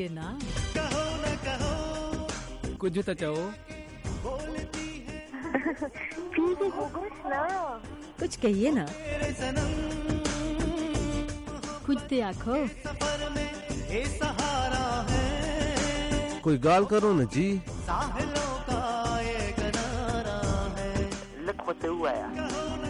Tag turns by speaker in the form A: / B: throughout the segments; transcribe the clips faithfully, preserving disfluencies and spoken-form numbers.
A: कहिए ना,
B: कहो न कहो
A: कुछ तो चाहो,
C: ठीक है कुछ ना,
A: कुछ कहिए ना,
B: मेरे सनम
A: कुछ तो आखो,
B: सफर में ये सहारा है,
D: कोई गाल करो न जी,
B: साहिलों का ये किनारा है,
C: लिखो से हुआ है।
B: कहो न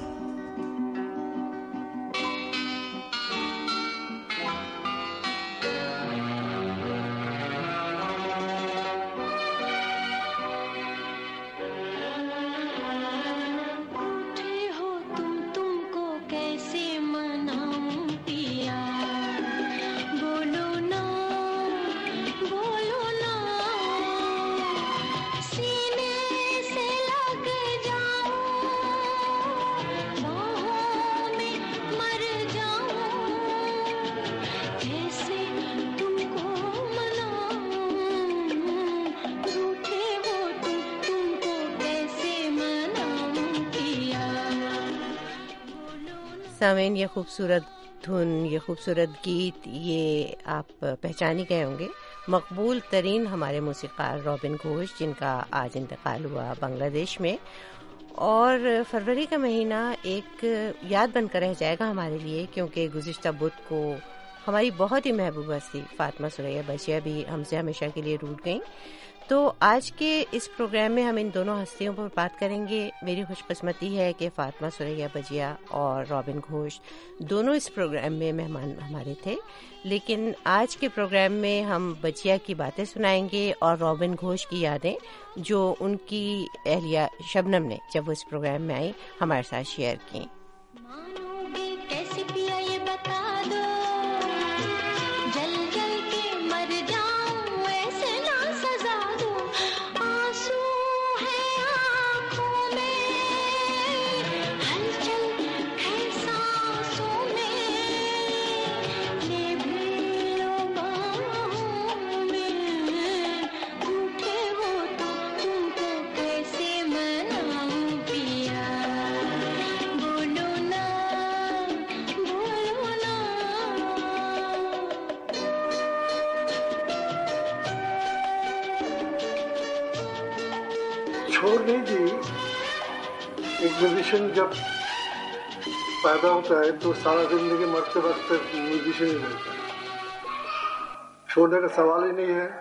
E: सामीन, ये खूबसूरत धुन, ये खूबसूरत गीत, ये आप पहचान ही गए होंगे। मकबूल तरीन हमारे मौसीकार रॉबिन घोष, जिनका आज इंतकाल हुआ बांग्लादेश में, और फरवरी का महीना एक याद बनकर रह जाएगा हमारे लिए, क्योंकि गुज़िश्ता बुध को हमारी बहुत ही महबूब हस्ती फातिमा सुरैया बजिया भी हमसे हमेशा के लिए रूठ गई। तो आज के इस प्रोग्राम में हम इन दोनों हस्तियों पर बात करेंगे। मेरी खुशकिस्मती है कि फातिमा सुरैया बजिया और रॉबिन घोष दोनों इस प्रोग्राम में मेहमान हमारे थे, लेकिन आज के प्रोग्राम में हम बजिया की बातें सुनाएंगे और रॉबिन घोष की यादें जो उनकी अहलिया शबनम ने जब वो इस प्रोग्राम में आई हमारे साथ शेयर की।
F: छोड़ नहीं दी। एक म्यूजिशियन जब पैदा होता है तो सारा जिंदगी मरते वक्त म्यूजिशियन ही रहता है, छोड़ने का सवाल ही नहीं है।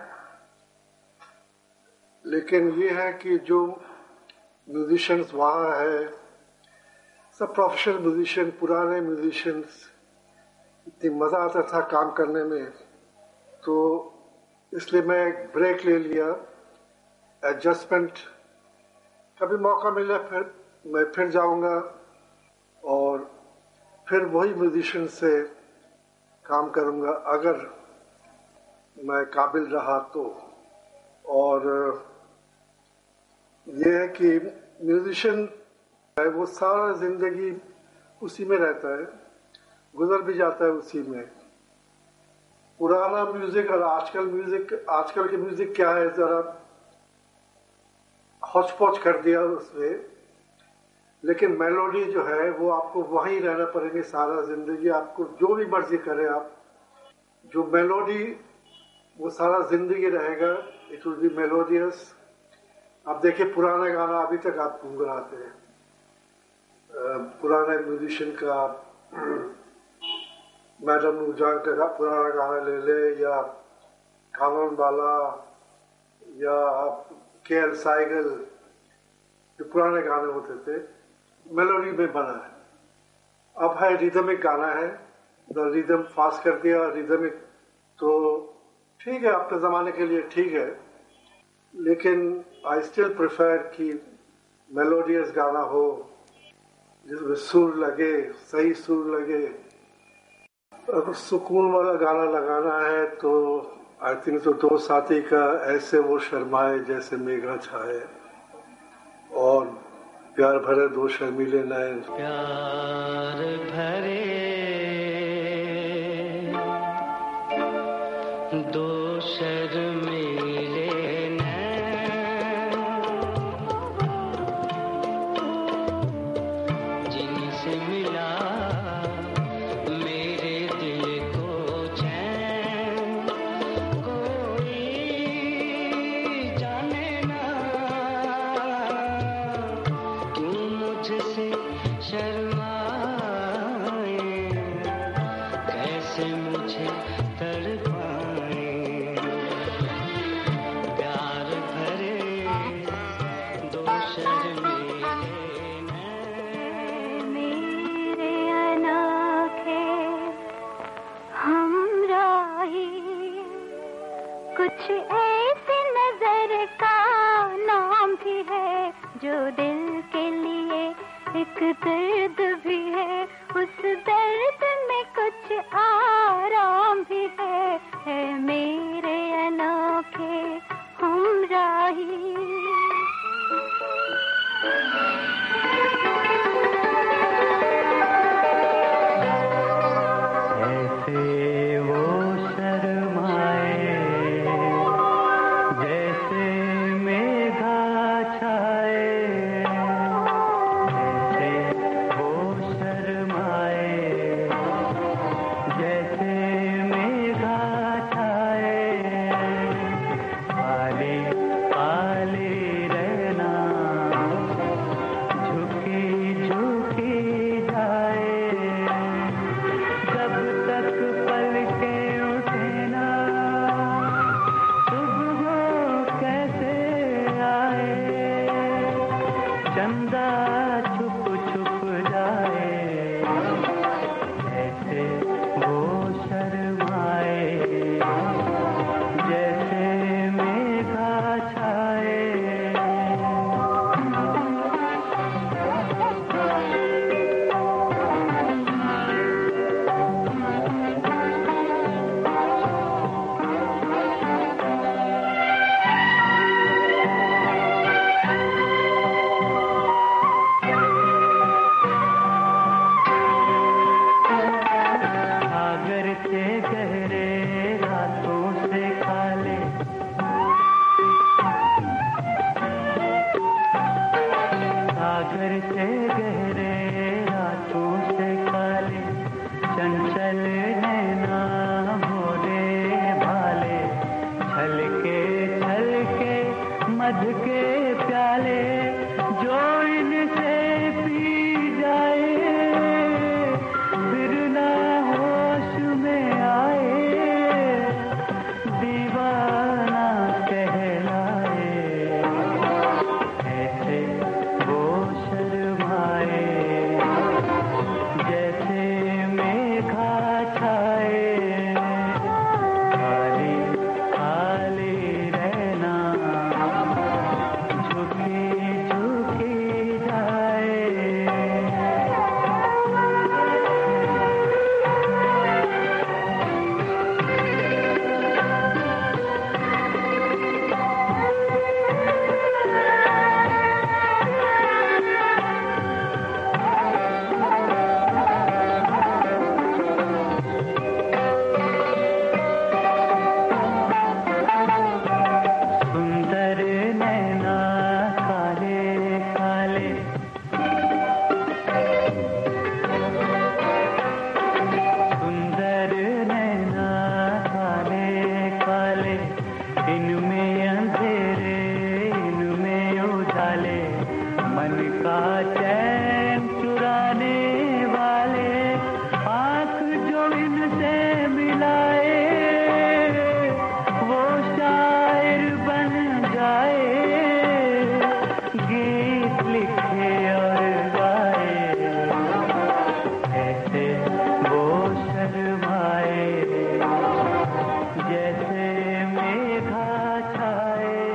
F: लेकिन ये है कि जो म्यूजिशियंस वहाँ है, सब प्रोफेशनल म्यूजिशियन, पुराने म्यूजिशियंस, इतनी मज़ा आता था काम करने में, तो इसलिए मैं एक ब्रेक ले लिया, एडजस्टमेंट। कभी मौका मिला फिर मैं फिर जाऊंगा और फिर वही म्यूजिशियन से काम करूंगा अगर मैं काबिल रहा तो। और ये है कि म्यूजिशियन है वो सारा जिंदगी उसी में रहता है, गुजर भी जाता है उसी में। पुराना म्यूजिक और आजकल म्यूजिक, आजकल के म्यूजिक क्या है, जरा हौच पौच कर दिया उसमें, लेकिन मेलोडी जो है वो आपको वहीं रहना पड़ेगी सारा जिंदगी। आपको जो भी मर्जी करे आप, जो मेलोडी वो सारा जिंदगी रहेगा, इट विल बी मेलोडियस। आप देखिए पुराना गाना अभी तक आप गुनगुनाते हैं, पुराने म्यूजिशियन का, मैडम नूरजहां का पुराना गाना ले ले, या कानून वाला, या आप के एल साइगल, जो पुराने गाने होते थे मेलोडी में बना है। अब है रिदमिक गाना है, रिदम फास्ट कर दिया रिदमिक, तो ठीक है अपने जमाने के लिए ठीक है, लेकिन आई स्टिल प्रेफर कि मेलोडियस गाना हो जिसमें सुर लगे, सही सुर लगे। अगर सुकून वाला गाना लगाना है तो आई थिंक तो दो साथी का ऐसे वो शर्माए जैसे मेघा छाए, और प्यार भरे दो शर्मीले नयन,
B: प्यार भरे दो शर्मीले नैन, जिनसे मिला मेरे दिल को चैन,
G: کچھ ایسی نظر کا نام بھی ہے جو دل کے لیے ایک درد بھی ہے، اس درد میں کچھ آرام بھی ہے، ہے میرے انوکھے ہمراہی۔
B: ایسے وہ شرمائے جیسے میگھا چھائے، ایسے وہ شرمائے جیسے میگھا چھائے، خالی خالی رہنا جھکی جھکی جائے، جب تک پلکیں اٹھے نا صبح کیسے آئے، چندہ چھپ چھپ جائے، ایسے وہ شرمائے جیسے میگھا چھائے۔ ساگر سے گہرے راتوں سے کالے، ساگر سے گہرے راتوں سے کالے، چنچل نینا بھولے بھالے، چھل کے چھل کے مدھ کے پیالے، جو ان سے پی جائے پھر نہ ہوش میں آئے، دیوانہ کہلائے، ایسے وہ شرمائے جیسے میگھا چھائے، خالی خالی رہنا جھکی جھکی جائے۔ سندر نینا کالے کالے، سندر نینا کالے کالے، ان میں اندھیرے ان میں اجالے، من کا چین چرانے والے، آنکھ جو ان سے ملائے وہ شاعر بن جائے، گیت لکھے اور گائے، ایسے وہ شرمائے جیسے میگھا چھائے،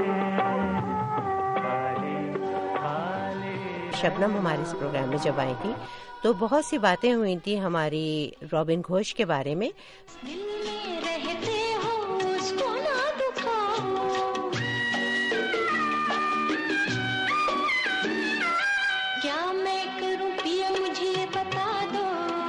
B: خالی خالی۔
E: شبنم ہمارے اس پروگرام میں جب آئی تھی تو بہت سی باتیں ہوئی تھی ہماری رابن گھوش کے بارے میں۔
G: دل میں رہتے ہو اس کو نہ دکھاؤ، کیا میں کروں پیا مجھے یہ بتا دو،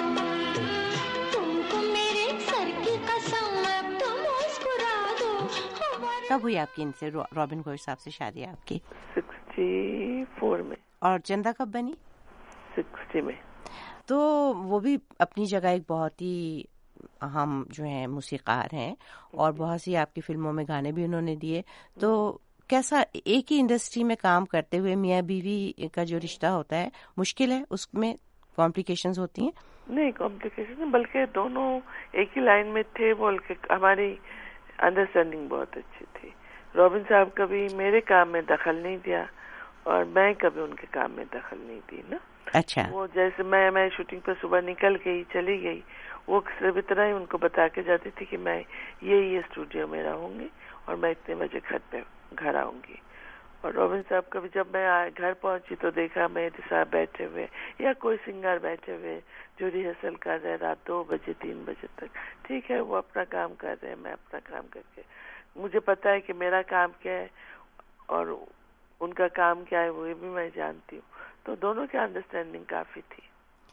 G: تم کو میرے سر کی قسم اب تو مسکرا دو، ہمارے
E: کب ہوئی آپ کی ان سے رابن گھوش صاحب سے شادی آپ کی؟
H: سکسٹی فور میں،
E: اور چندہ کب بنی؟
H: سکسٹی میں۔
E: تو وہ بھی اپنی جگہ ایک بہت ہی اہم جو ہیں موسیقار ہیں، اور بہت سی آپ کی فلموں میں گانے بھی انہوں نے دیے۔ تو کیسا ایک ہی انڈسٹری میں کام کرتے ہوئے میاں بیوی کا جو رشتہ ہوتا ہے مشکل ہے، اس میں کمپلیکیشنز ہوتی ہیں؟
H: نہیں کمپلیکیشن نہیں، بلکہ دونوں ایک ہی لائن میں تھے، بول کے ہماری انڈرسٹینڈنگ بہت اچھی تھی۔ رابن صاحب کبھی میرے کام میں دخل نہیں دیا اور میں کبھی ان کے کام میں دخل نہیں دی نا۔
E: اچھا،
H: وہ جیسے میں میں شوٹنگ پہ صبح نکل گئی چلی گئی، वो सिर्फ इतना ही उनको बता के जाती थी कि मैं ये ये स्टूडियो में रहूंगी और मैं इतने बजे घर पे घर आऊंगी। और रॉबिन साहब कभी जब मैं आ, घर पहुंची तो देखा मेरे साथ बैठे हुए या कोई सिंगर बैठे हुए जो रिहर्सल कर रहे रात दो बजे तीन बजे तक। ठीक है, वो अपना काम कर रहे हैं, मैं अपना काम करके, मुझे पता है कि मेरा काम क्या है और उनका काम क्या है वो भी मैं जानती हूँ। तो दोनों की अंडरस्टैंडिंग काफी थी।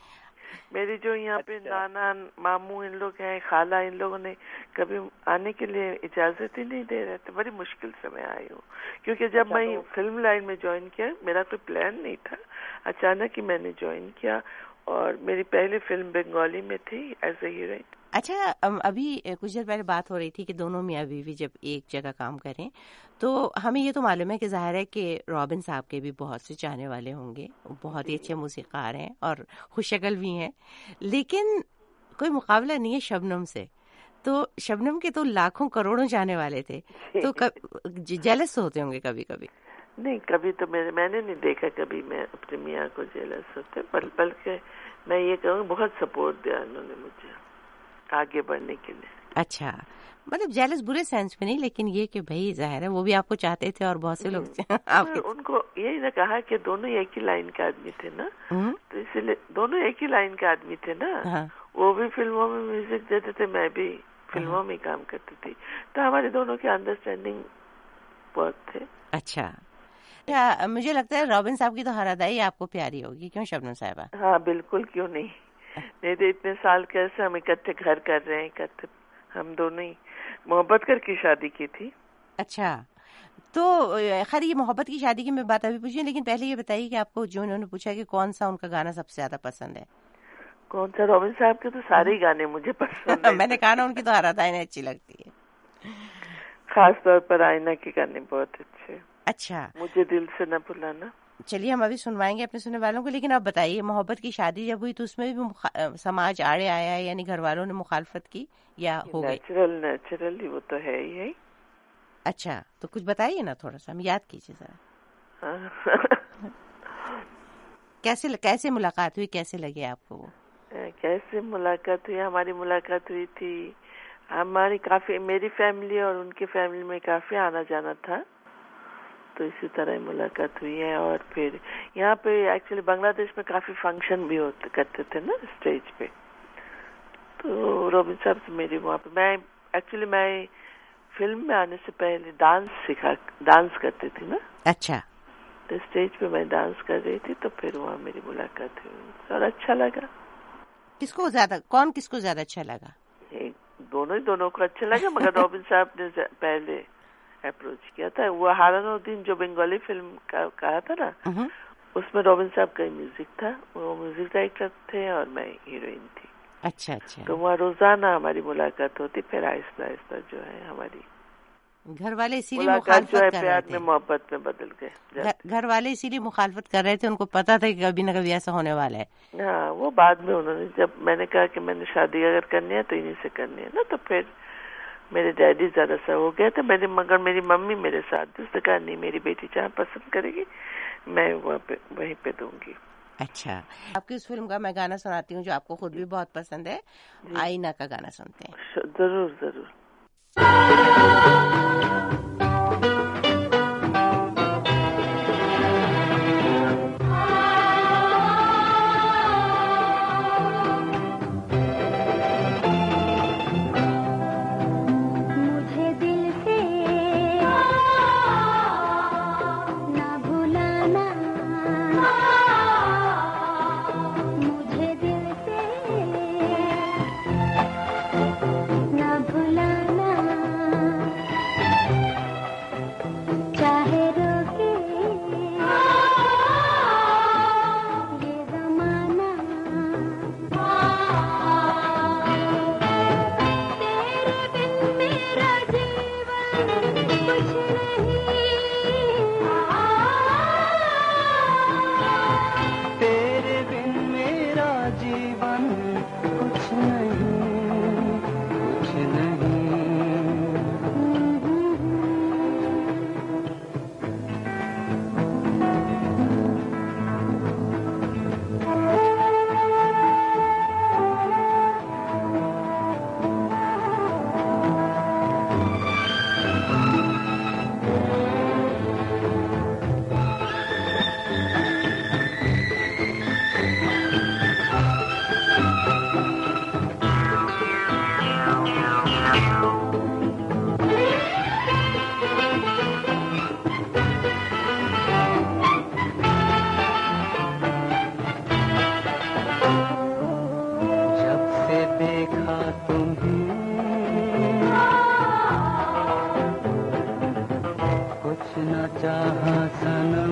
H: मेरी जो यहाँ पे नाना मामू इन लोग हैं, खाला, इन लोगों ने कभी आने के लिए इजाजत ही नहीं दे रहे थे। बड़ी मुश्किल से मैं आई हूँ, क्योंकि जब मैं फिल्म लाइन में ज्वाइन किया मेरा कोई प्लान नहीं था, अचानक ही मैंने ज्वाइन किया और मेरी पहली फिल्म बंगाली में थी एज ए हीरोइन।
E: अच्छा, अभी कुछ देर पहले बात हो रही थी कि दोनों मियाँ बीवी जब एक जगह काम करें तो हमें ये तो मालूम है कि जाहिर है कि रॉबिन साहब के भी बहुत से चाहने वाले होंगे, बहुत ही अच्छे मूसीकार हैं और खुशशक्ल भी हैं, लेकिन कोई मुकाबला नहीं है शबनम से। तो शबनम के तो लाखों करोड़ों चाहने वाले थे, तो जेलस होते होंगे कभी कभी?
H: नहीं, कभी तो मैंने मैंने नहीं देखा कभी मैं अपने मियाँ को जेलस होते, बल, बल्कि मैं ये कहूँगी बहुत सपोर्ट दिया उन्होंने मुझे आगे बढ़ने के लिए।
E: अच्छा, मतलब जेलस बुरे सेंस में नहीं, लेकिन ये कि भाई जाहिर है वो भी आपको चाहते थे और बहुत से लोग आपके
H: उनको यही ना कहा कि दोनों एक ही लाइन के आदमी थे ना, तो इसलिए दोनों एक ही लाइन के आदमी थे ना। हाँ। वो भी फिल्मों में म्यूजिक देते थे, मैं भी फिल्मों में काम करती थी, तो हमारे दोनों की अंडरस्टैंडिंग बहुत थे।
E: अच्छा, या, मुझे लगता है रॉबिन साहब की तो हर अदाई आपको प्यारी होगी, क्यों शबनम साहिबा?
H: हाँ बिल्कुल, क्यों नहीं। नहीं तो इतने साल कैसे हम इकट्ठे घर कर रहे हैं, इकट्ठे हम दोनों ही मोहब्बत करके शादी की थी। अच्छा,
E: तो खैर ये मोहब्बत की शादी की मैं बात अभी पूछी, लेकिन पहले ये बताइए कि आपको जो उन्होंने पूछा कि कौन सा उनका गाना सबसे ज्यादा पसंद है?
H: कौन सा? रॉबिन साहब के तो सारे ही गाने मुझे पसंद है।
E: मैंने कहा ना उनकी तो हर अदाएं अच्छी लगती है,
H: खास तौर पर आईना के गाने बहुत अच्छे।
E: अच्छा,
H: मुझे दिल से न भुलाना।
E: चलिए हम अभी सुनवाएंगे अपने सुनने वालों को, लेकिन आप बताइए मोहब्बत की शादी जब हुई तो उसमें भी समाज आड़े आया है, यानी घर वालों ने मुखालफत की या हो गई?
H: नेचुरल नेचुरली वो तो है ही है।
E: अच्छा, तो कुछ बताइए ना, थोड़ा सा हम याद कीजिए जरा। कैसे कैसे मुलाकात हुई, कैसे लगे आपको वो?
H: कैसे मुलाकात हुई? हमारी मुलाकात हुई थी, हमारी काफी, मेरी फैमिली और उनकी फैमिली में काफी आना जाना था, तो इसी तरह मुलाकात हुई है। और फिर यहाँ पे एक्चुअली बांग्लादेश में काफी फंक्शन भी होते करते थे ना स्टेज पे, तो रॉबिन साहब से मेरी वहाँ पे, मैं एक्चुअली मैं फिल्म में आने से पहले डांस सिखा डांस करती थी ना।
E: अच्छा,
H: तो स्टेज पे मैं डांस कर रही थी, तो फिर वहाँ मेरी मुलाकात हुई और अच्छा लगा।
E: किसको ज्यादा, कौन किसको ज्यादा अच्छा लगा?
H: एक दोनों ही दोनों को अच्छा लगा, मगर रॉबिन साहब ने पहले अप्रोच किया था। वो हारानुद्दीन जो बंगाली फिल्म का कहा था ना, उसमें रॉबिन साहब का म्यूजिक था, वो म्यूजिक डायरेक्टर थे और मैं हीरोइन थी।
E: अच्छा अच्छा,
H: तो वहाँ रोजाना हमारी मुलाकात होती, फिर आहिस्ता आहिस्ता जो है हमारी
E: घर वाले इसीलिए मुखालफत कर रहे थे,
H: प्यार में मोहब्बत में बदल गए।
E: घर वाले इसीलिए मुखालफत कर रहे थे, उनको पता था कि कभी न कभी ऐसा होने वाला है।
H: हाँ, वो बाद में उन्होंने, जब मैंने कहा कि मैंने शादी अगर करनी है तो इन्हीं से करनी है ना, तो फिर मेरे डैडी ज्यादा सा हो गया था मेरे, मगर मेरी मम्मी मेरे साथ, उसने कहा नहीं, मेरी बेटी जहाँ पसंद करेगी मैं वहाँ पे वहीं पे दूंगी।
E: अच्छा, आपकी उस फिल्म का मैं गाना सुनाती हूँ जो आपको खुद भी बहुत पसंद है, आईना का गाना सुनते हैं।
H: जरूर जरूर।
B: चाहा सनम,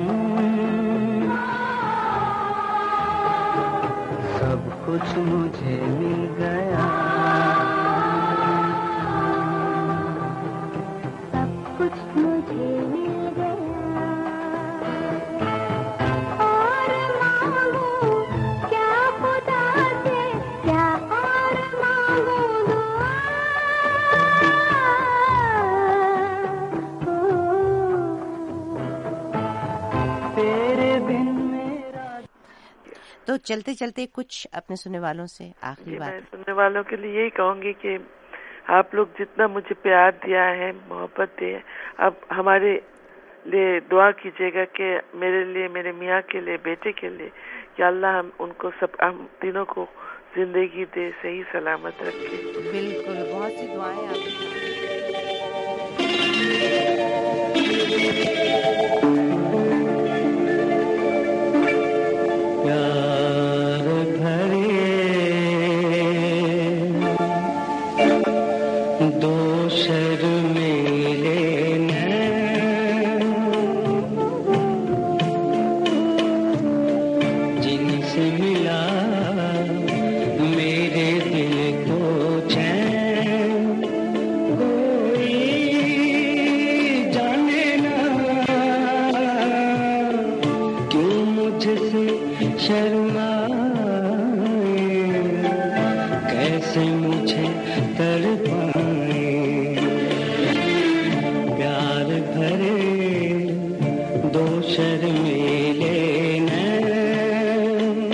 B: सब कुछ मुझे मिल गया,
G: सब कुछ मुझे मिल गया। और मांगू क्या खुदा से, क्या और मांगू दुआ।
B: तेरे बिन मेरा।
E: तो चलते चलते कुछ अपने सुनने वालों से आखिरी
H: जी, मैं
E: बात।
H: सुनने वालों के लिए यही कहूंगी कि आप लोग जितना मुझे प्यार दिया है, मोहब्बत दी है, अब हमारे लिए दुआ कीजिएगा कि मेरे लिए, मेरे मियाँ के लिए, बेटे के लिए, कि अल्लाह हम उनको सब, हम तीनों को जिंदगी दे, सही सलामत रखे।
E: बिल्कुल, बहुत सी दुआएं आपकी।
B: प्यार भरे दो शर्मीले नैन, जिनसे मिला मेरे दिल को चैन, कोई जाने ना क्यों मुझसे शर्माए, कैसे मुझे तड़पाए। प्यार भरे दो शर्मीले नैन,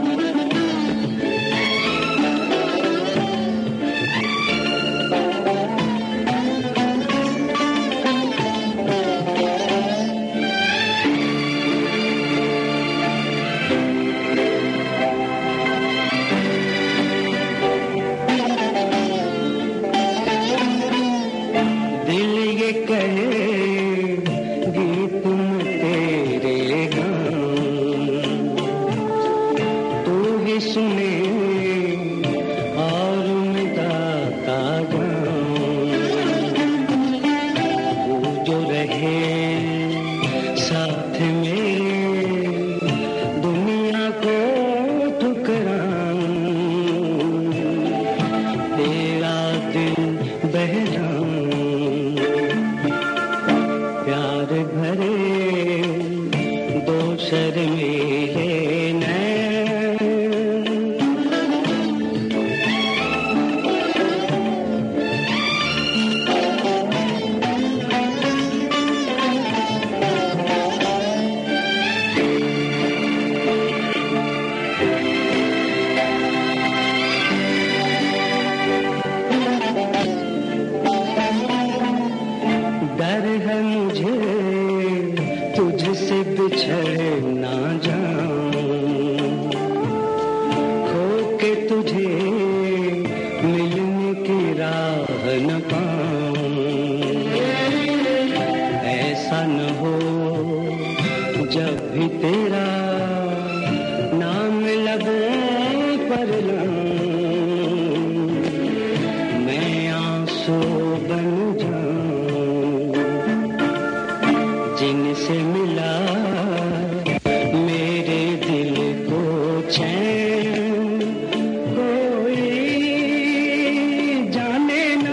B: दिल ये कहेगी तुम तेरे गान, तू ही सुने और मैं गाता जाऊं, तू जो रहे साथ मेरे, दुनिया को ठुकराऊं, तेरा दिल बहलाऊं। प्यार भरे दो शर्मीले नैन, डर है मुझे तुझसे बिछड़ ना जाऊं, खो के तुझे मिलने की राह न पाऊं, ऐसा न हो जब भी तेरा नाम लबों पर लाऊं, मैं आंसू बन जाऊं, जिनसे मिला मेरे दिल को चैन, कोई जाने ना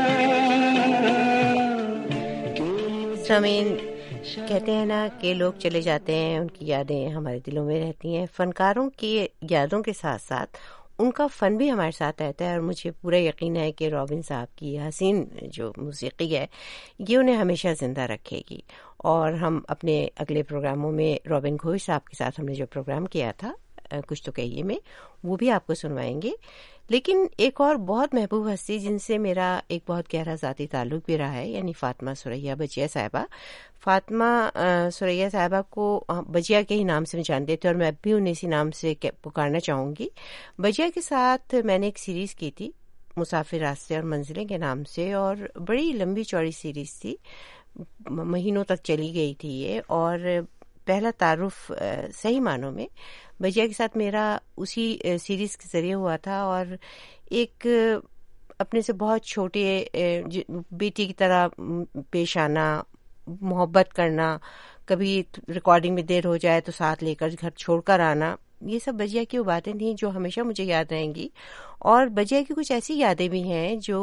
B: क्यों।
E: सामीन, कहते हैं ना कि लोग चले जाते हैं, उनकी यादें हमारे दिलों में रहती हैं। फनकारों की यादों के साथ साथ उनका फ़न भी हमारे साथ रहता है, और मुझे पूरा यकीन है कि रॉबिन साहब की हसीन जो मौसीकी है ये उन्हें हमेशा ज़िंदा रखेगी। और हम अपने अगले प्रोग्रामों में रॉबिन घोष साहब के साथ हमने जो प्रोग्राम किया था कुछ तो कहिए में, वो भी आपको सुनवाएंगे। लेकिन एक और बहुत महबूब हस्ती जिनसे मेरा एक बहुत गहरा ज़ाती ताल्लुक़ भी रहा है, यानी फ़ातिमा सुरैया बजिया साहिबा। फ़ातिमा सुरैया साहिबा को बजिया के ही नाम से मैं जानती थी, और मैं भी उन्हें इसी नाम से पुकारना चाहूँगी। बजिया के साथ मैंने एक सीरीज़ की थी, मुसाफिर रास्ते और मंजिलें के नाम से, और बड़ी लंबी चौड़ी सीरीज़ थी, महीनों तक चली गई थी ये। और पहला तारुफ सही मानों में बजिया के साथ मेरा उसी सीरीज़ के ज़रिए हुआ था, और एक अपने से बहुत छोटे बेटी की तरह पेश आना, محبت کرنا, کبھی ریکارڈنگ میں دیر ہو جائے تو ساتھ لے کر گھر چھوڑ کر آنا, یہ سب بجیا کی وہ باتیں تھیں جو ہمیشہ مجھے یاد رہیں گی. اور بجیا کی کچھ ایسی یادیں بھی ہیں جو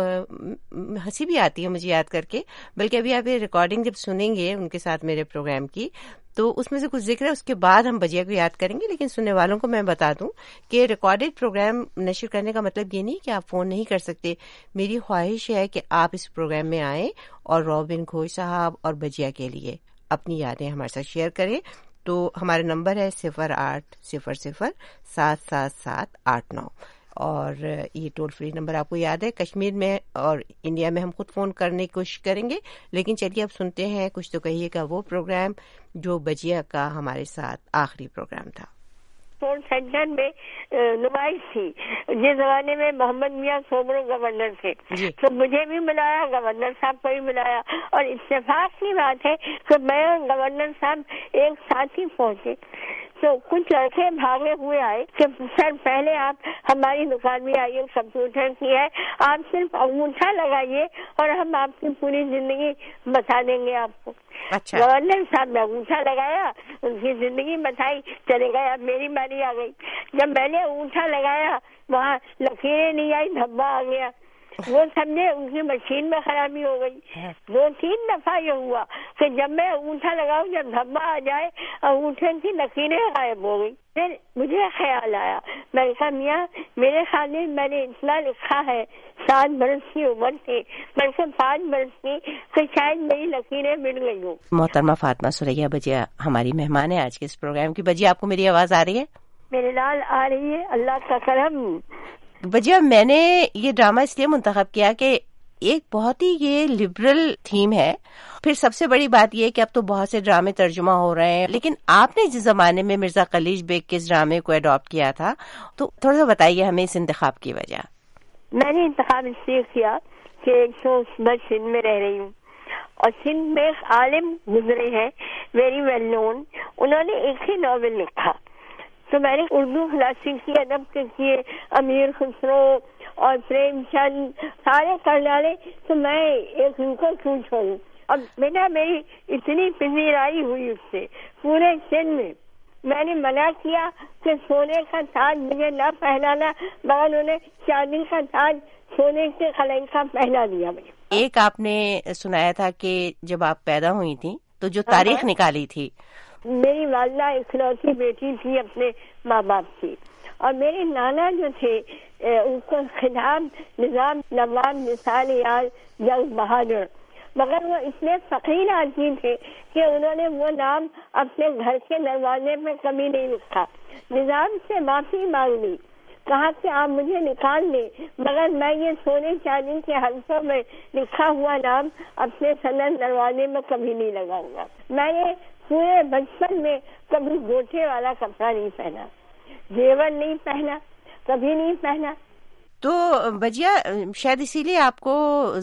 E: ہنسی بھی آتی ہے مجھے یاد کر کے, بلکہ ابھی آپ یہ ریکارڈنگ جب سنیں گے ان کے ساتھ میرے پروگرام کی تو اس میں سے کچھ ذکر ہے, اس کے بعد ہم بجیا کو یاد کریں گے. لیکن سننے والوں کو میں بتا دوں کہ ریکارڈڈ پروگرام نشر کرنے کا مطلب یہ نہیں کہ آپ فون نہیں کر سکتے. میری خواہش ہے کہ آپ اس پروگرام میں آئیں اور رابن گھوش صاحب اور بجیا کے لیے اپنی یادیں ہمارے ساتھ شیئر کریں. تو ہمارا نمبر ہے صفر آٹھ صفر صفر سات سات سات آٹھ نو, اور یہ ٹول فری نمبر آپ کو یاد ہے. کشمیر میں اور انڈیا میں ہم خود فون کرنے کی کوشش کریں گے, لیکن چلیے اب سنتے ہیں کچھ تو کہیے کا وہ پروگرام جو بجیا کا ہمارے ساتھ آخری پروگرام تھا.
I: فون سینٹر میں نمائش تھی, جس زمانے میں محمد میاں سومرو گورنر تھے, تو مجھے بھی ملایا, گورنر صاحب کو بھی ملایا, اور اتفاق کی بات ہے کہ میں اور گورنر صاحب ایک ساتھ ہی پہنچے. تو کچھ لڑکے بھاگے ہوئے آئے کہ سر پہلے آپ ہماری دکان میں آئیے, کمپیوٹر کی ہے, آپ صرف انگوٹھا لگائیے اور ہم آپ کی پوری زندگی بتا دیں گے آپ کو. اچھا. گورنر صاحب نے انگوٹھا لگایا, ان کی زندگی بتائی, چلے گئے. اب میری باری آ گئی. جب میں نے انگوٹھا لگایا وہاں لکیریں نہیں آئی, دھبا آ گیا. وہ سمجھے ان کی مشین میں خرابی ہو گئی. دو تین دفعہ یہ ہوا کہ جب میں انگوٹھا لگاؤں, جب دھبا آ جائے انگوٹھے کی لکیریں غائب ہو گئی. پھر مجھے خیال آیا, میں نے کہا میاں میرے خیال میں میں نے اتنا لکھا ہے, سات برس کی عمر تھی, بلکہ پانچ برس کی, کہ شاید میری لکیریں مل گئی ہوں.
E: محترمہ فاطمہ سریا بجیا ہماری مہمان ہے آج کے اس پروگرام کی. بجیا آپ کو میری آواز آ رہی ہے؟
I: میرے لال آ رہی ہے, اللہ کا کرم.
E: بجیا میں نے یہ ڈرامہ اس لیے منتخب کیا کہ ایک بہت ہی یہ لبرل تھیم ہے, پھر سب سے بڑی بات یہ کہ اب تو بہت سے ڈرامے ترجمہ ہو رہے ہیں, لیکن آپ نے جس زمانے میں مرزا خلیج بیگ کے اس ڈرامے کو اڈاپٹ کیا تھا, تو تھوڑا سا بتائیے ہمیں اس انتخاب کی وجہ.
I: میں نے انتخاب اس لیے کیا کہ ایک تو میں سندھ میں رہ رہی ہوں, اور سندھ میں ایک عالم گزرے ہیں ویری ویل نون, انہوں نے ایک ہی ناول لکھا. تو میں نے اردو کلاسک کی ادب کے کیے, امیر خسرو اور پریم چند سارے کر ڈالے, تو میں ایک ان کو کیوں چھوڑوں. اب بیٹا میری اتنی پذیرائی ہوئی اس سے پورے سندھ میں. میں نے منع کیا کہ سونے کا تاج مجھے نہ پہنانا, مگر انہیں چاندی کا تاج سونے کے قلعے کا پہنا دیا. مجھے
E: ایک آپ نے سنایا تھا کہ جب آپ پیدا ہوئی تھیں تو جو تاریخ نکالی تھی,
I: میری والدہ اکلوتی بیٹی تھی اپنے ماں باپ کی, اور میرے نانا جو تھے ان کو خطاب نظام نواب نثار یار جنگ بہادر, مگر وہ اتنے فقیر آدمی تھے کہ انہوں نے وہ نام اپنے گھر کے دروازے میں کبھی نہیں لکھا. نظام سے معافی مانگ لی, کہا کہ آپ مجھے نکال دیں, مگر میں یہ سونے چاندی کے حلقوں میں لکھا ہوا نام اپنے صدر دروازے میں کبھی نہیں لگاؤں گا. میں نے پورے بچپن میں کبھی گوٹے والا کپڑا نہیں پہنا, زیور نہیں پہنا, کبھی نہیں پہنا.
E: تو بجیا شاید اسی لیے آپ کو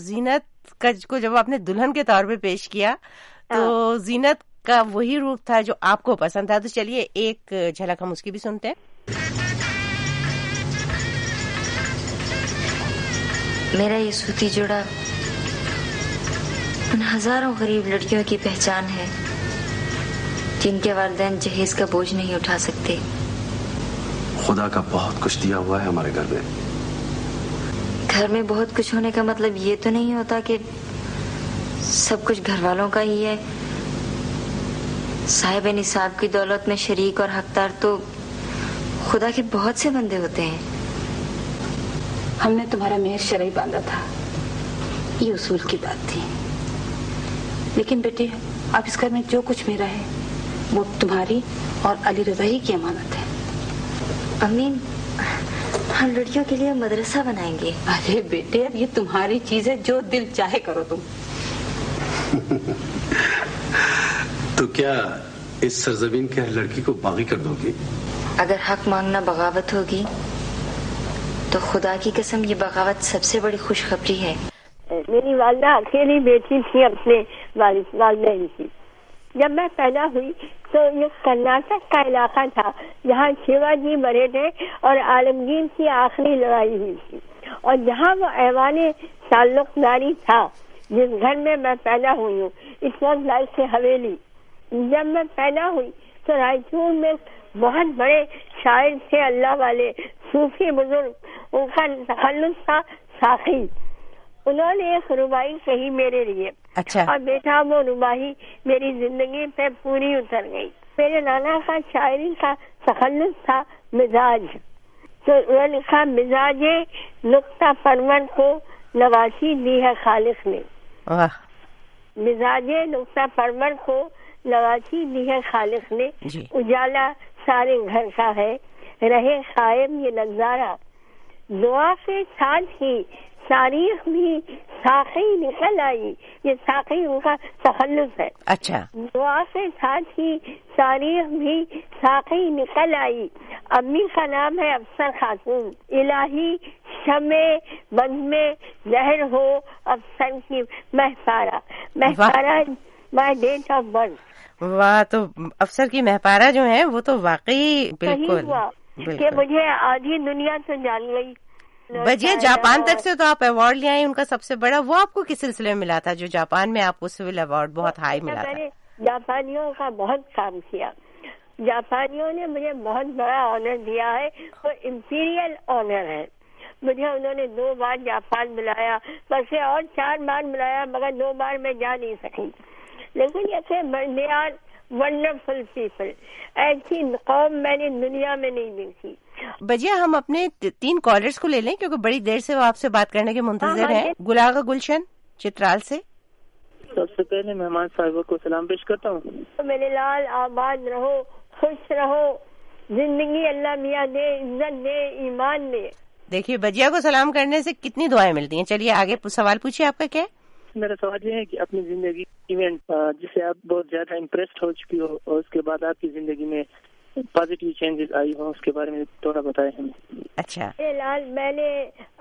E: زینت کا کو جب آپ نے دلہن کے طور پہ پیش کیا تو زینت کا وہی روپ تھا جو آپ کو پسند تھا. تو چلیے ایک جھلک ہم اس کی بھی سنتے ہیں.
J: میرا یہ سوتی جوڑا ان ہزاروں غریب لڑکیوں کی پہچان ہے جن کے والدین جہیز کا بوجھ نہیں اٹھا سکتے.
K: خدا کا بہت کچھ دیا ہوا ہے ہمارے گھر میں.
J: گھر میں بہت کچھ ہونے کا مطلب یہ تو نہیں ہوتا کہ سب کچھ گھر والوں کا ہی ہے. صاحب نصاب کی دولت میں شریک اور حقدار تو خدا کے بہت سے بندے ہوتے ہیں.
L: ہم نے تمہارا مہر شرعی باندھا تھا, یہ اصول کی بات تھی, لیکن بیٹے اب اس گھر میں جو کچھ میرا ہے وہ تمہاری اور علی رضا ہی کی امانت ہے.
J: امین ہم لڑکیوں کے لیے مدرسہ بنائیں گے.
L: ارے بیٹے اب یہ تمہاری چیز ہے, جو دل چاہے کرو تم.
K: تو کیا اس سرزمین کے ہر لڑکی کو باغی کر دو گی؟
J: اگر حق مانگنا بغاوت ہوگی تو خدا کی قسم یہ بغاوت سب سے بڑی خوشخبری ہے.
I: میری والدہ اکیلی بیٹی تھی اپنے والدین کی. جب میں پیدا ہوئی تو یہ کرناٹک کا علاقہ تھا جہاں شیوا جی مرے تھے اور عالمگیر کی آخری لڑائی ہوئی تھی, اور جہاں وہ ایوان تعلق داری تھا جس گھر میں میں پیدا ہوئی ہوں. It was like a haveli. جب میں پیدا ہوئی تو رائچور میں بہت بڑے شاعر تھے اللہ والے, صوفی بزرگ. ان کا تخلص تھا ساقی. انہوں نے ایک ربائی کہی میرے لیے.
E: اچھا.
I: اور بیٹا وہ ربائی میری زندگی پہ پوری اتر گئی. میرے نانا کا شاعری کا تخلص تھا مزاج. تو وہ لکھا مزاج نقطہ پرور کو نوازی دی ہے خالق نے. مزاج نقطہ پرور کو نوازی دی ہے خالق نے. اجالا سارے گھر کا ہے رہے قائم یہ نظارہ. دعا کے ساتھ ہی تاریخ بھی ساقی نکل آئی. یہ ساقی ان کا تخلص ہے.
E: اچھا.
I: دعا کے ساتھ ہی تاریخ بھی ساقی نکل آئی. امی کا نام ہے افسر خاتون. الہی شمع بند میں زہر ہو افسر کی Mehpara. Mehpara by date of birth.
E: واہ. تو افسر کی مہپارا جو ہے وہ تو واقعی بالکل
I: کہ مجھے آدھی دنیا تو جان گئی.
E: بجے جاپان تک سے تو آپ ایوارڈ لے آئے ان کا سب سے بڑا. وہ آپ کو کس سلسلے میں ملا تھا جو جاپان میں آپ کو سول ایوارڈ بہت ہائی ملا تھا؟
I: میں نے جاپانیوں کا بہت کام کیا. جاپانیوں نے مجھے بہت بڑا آنر دیا ہے. وہ امپیریل آنر ہے. مجھے انہوں نے دو بار جاپان بلایا, بلکہ اور چار بار بلایا, مگر دو بار میں جا نہیں سکی. لیکن ایسے دے آر ونڈرفل پیپل. ایسی قوم میں نے دنیا میں نہیں دیکھی.
E: بجیا ہم اپنے تین کالرز کو لے لیں کیونکہ بڑی دیر سے وہ آپ سے بات کرنے کے منتظر ہیں. گلاغا گلشن چترال سے.
M: سب سے پہلے مہمان صاحبہ کو سلام پیش کرتا ہوں.
I: میرے لال آباد رہو, خوش رہو, زندگی اللہ میاں دے, عزت دے, ایمان دے.
E: دیکھیے بجیا کو سلام کرنے سے کتنی دعائیں ملتی ہیں. چلیے آگے سوال پوچھیے. آپ کا کیا ہے؟
M: میرا سوال یہ ہے کہ اپنی زندگی ایونٹ جس سے آپ بہت زیادہ امپریسڈ ہو چکی ہو اور اس کے بعد آپ کی زندگی میں پازیٹیو چینجز آئی ہوں, اس کے بارے میں تھوڑا بتائیں ہمیں.
E: اچھا.
I: لال میں نے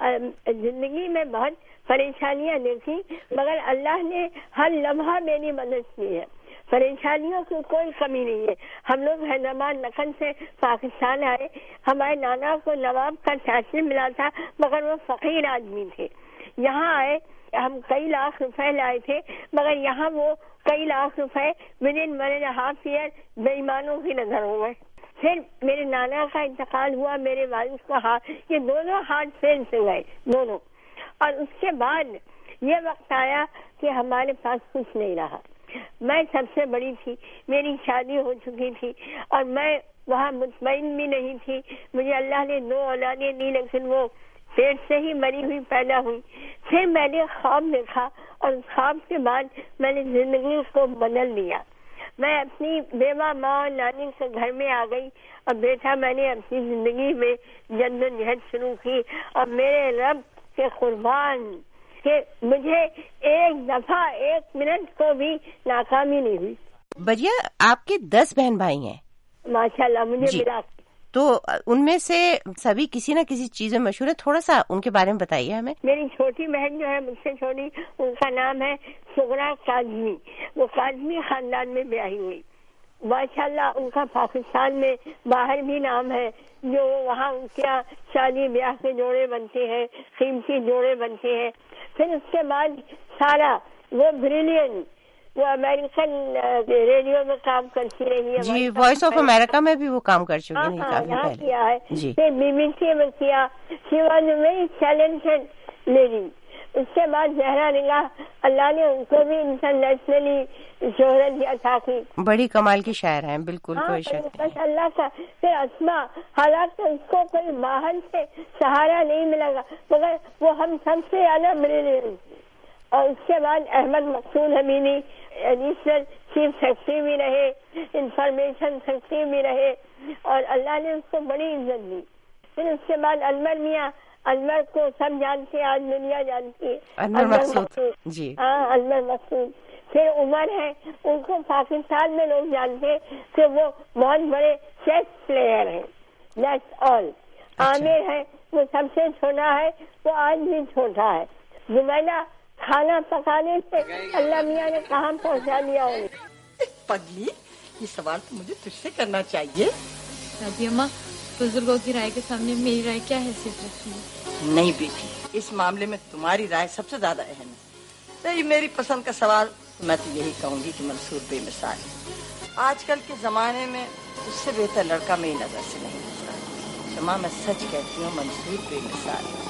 I: زندگی میں بہت پریشانیاں دیکھی, مگر اللہ نے ہر لمحہ میری مدد کی ہے. پریشانیوں کی کوئی کمی نہیں ہے. ہم لوگ حیدرآباد نقل سے پاکستان آئے. ہمارے نانا کو نواب کا ٹائٹل ملا تھا, مگر وہ فقیر آدمی تھے. یہاں آئے, ہم کئی لاکھ روپے لائے تھے, مگر یہاں وہ کئی لاکھ روپے with in one and half year بے ایمانوں کی نظر ہو گئے. پھر میرے نانا کا انتقال ہوا, میرے والد کا ہاتھ, یہ دونوں ہاتھ فیل سے گئے دونوں. اور اس کے بعد یہ وقت آیا کہ ہمارے پاس کچھ نہیں رہا. میں سب سے بڑی تھی, میری شادی ہو چکی تھی, اور میں وہاں مطمئن بھی نہیں تھی. مجھے اللہ نے دو اولادیں دی, لیکن وہ پیٹ سے ہی مری ہوئی پیدا ہوئی. پھر میں نے خواب دیکھا, اور خواب کے بعد میں نے زندگی کو بدل دیا. میں اپنی بیوہ ماں نانی کے گھر میں آ گئی, اور بیٹا میں نے اپنی زندگی میں جد و جہد شروع کی. اور میرے رب کے قربان کہ مجھے ایک دفعہ ایک منٹ کو بھی ناکامی نہیں ہوئی.
E: بجیا آپ کے دس بہن بھائی ہیں
I: ماشاء اللہ, مجھے ملا.
E: تو ان میں سے سبھی کسی نہ کسی چیز میں مشہور ہے. تھوڑا سا ان کے بارے میں بتائیے ہمیں.
I: میری چھوٹی بہن جو ہے مجھ سے چھوٹی, ان کا نام ہے سغرا کاظمی. وہ کاظمی خاندان میں بیاہی ہوئی. ماشاء اللہ ان کا پاکستان میں باہر بھی نام ہے, جو وہاں ان کے شادی بیاہ کے جوڑے بنتے ہیں, قیمتی جوڑے بنتے ہیں. پھر اس کے بعد سارا وہ بریلین, وہ امریکن ریڈیو میں کام کرتی رہی ہے.
E: جی, وائس آف امریکہ میں بھی وہ کام کر چکی ہیں.
I: یہاں کیا ہے, پھر بی بی سی میں کیا. She was a very talented lady. اس کے بعد زہرا نگاہ, اللہ نے ان کو بھی انٹرنیشنلی شہرت عطا کی.
E: بڑی کمال کی شاعر ہیں, بالکل کوئی شک نہیں.
I: بس اللہ کا. پھر اسما, حالانکہ اس کو کوئی باہر سے سہارا نہیں ملے گا, مگر وہ ہم سب سے زیادہ بریلین. اور اس کے بعد Ahmad Maqsood Hamini additional chief secretary بھی رہے, انفارمیشن سیکرٹری بھی رہے, اور اللہ نے اس کو بڑی عزت دی. پھر اس کے بعد انور میاں, انور کو سب جانتے ہیں, آج دنیا جانتی ہے.
E: انور مقصود, جی
I: ہاں انور مقصود. پھر عمر ہے, ان کو پاکستان میں لوگ جانتے ہیں کہ وہ بہت بڑے چیس پلیئر ہیں. That's all. عامر ہے, وہ سب سے چھوٹا ہے, وہ آج بھی چھوٹا ہے. زبیدہ کھانا پکانے سے اللہ میاں نے کہاں پہنچا دیا انہیں.
N: پگلی, یہ سوال تو مجھے تجھ سے کرنا چاہیے.
O: دادی اماں, بزرگوں کی رائے کے سامنے میری رائے کیا حیثیت رکھتی ہے؟
N: نہیں بیٹی, اس معاملے میں تمہاری رائے سب سے زیادہ اہم ہے. नहीं, मेरी पसंद का सवाल मैं तो यही कहूंगी कि मंसूर बेमिसाल है। आजकल के ज़माने में उससे बेहतर लड़का मेरी नज़र से नहीं गुजरा। शमा, मैं सच कहती हूँ, मंसूर बेमिसाल है।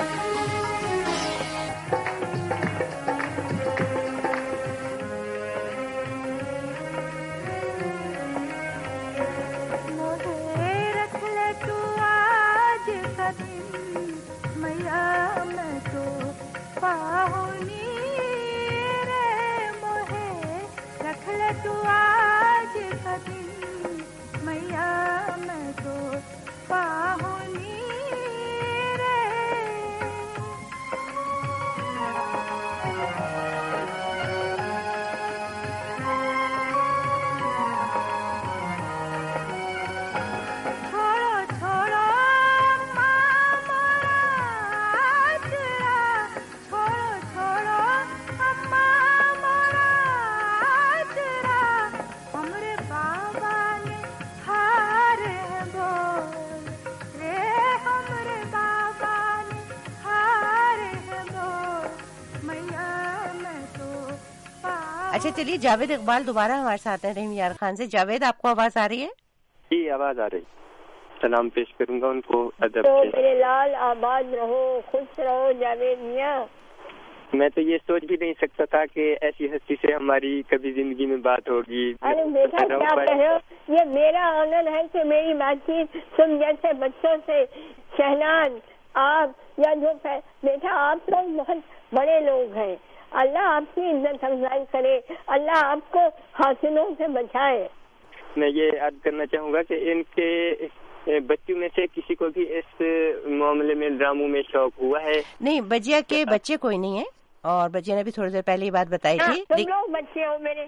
E: अच्छा चलिए, जावेद इकबाल दोबारा हमारे साथ हैं रहीम यार खान से। जावेद, आपको आवाज आ रही है?
P: जी, आवाज आ रही। सलाम पेश करूंगा उनको अदब
I: तो
P: से।
I: मेरे लाल आबाद रहो, खुश रहो जावेद मियां।
P: मैं तो ये सोच भी नहीं सकता था कि ऐसी हस्ती से हमारी कभी जिंदगी में बात होगी।
I: अरे बेटा, क्या कह रहे हो? ये मेरा ऑनर है कि मेरी बातचीत तुम जैसे बच्चों से, शहनाज, आप या जो बेटा, आप लोग बहुत बड़े लोग हैं। अल्लाह आपकी इज्जत अफजाई करे, अल्लाह आपको हासिलों से बचाए।
P: मैं ये अर्ज करना चाहूँगा कि इनके बच्चों में से किसी को भी इस मामले में ड्रामों में शौक हुआ है?
E: नहीं, बजिया के बच्चे कोई नहीं है, और बजिया ने भी थोड़ी देर पहले ही बात बताई थी।
I: तुम लोग बच्चे हो मेरे।